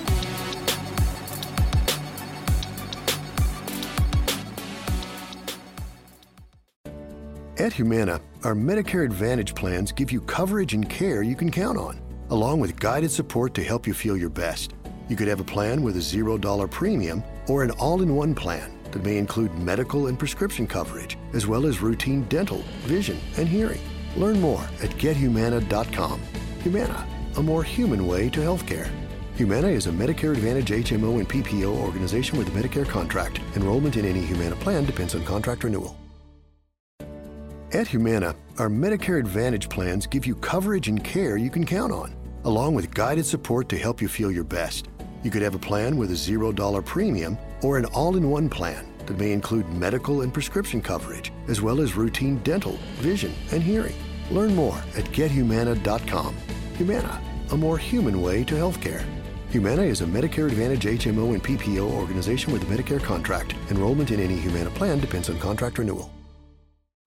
At Humana, our Medicare Advantage plans give you coverage and care you can count on, along with guided support to help you feel your best. You could have a plan with a zero dollar premium or an all-in-one plan that may include medical and prescription coverage, as well as routine dental, vision, and hearing. Learn more at get humana dot com. Humana, a more human way to healthcare. Humana is a Medicare Advantage H M O and P P O organization with a Medicare contract. Enrollment in any Humana plan depends on contract renewal. At Humana, our Medicare Advantage plans give you coverage and care you can count on, along with guided support to help you feel your best. You could have a plan with a zero dollar premium or an all-in-one plan that may include medical and prescription coverage, as well as routine dental, vision, and hearing. Learn more at get humana dot com. Humana, a more human way to healthcare. Humana is a Medicare Advantage H M O and P P O organization with a Medicare contract. Enrollment in any Humana plan depends on contract renewal.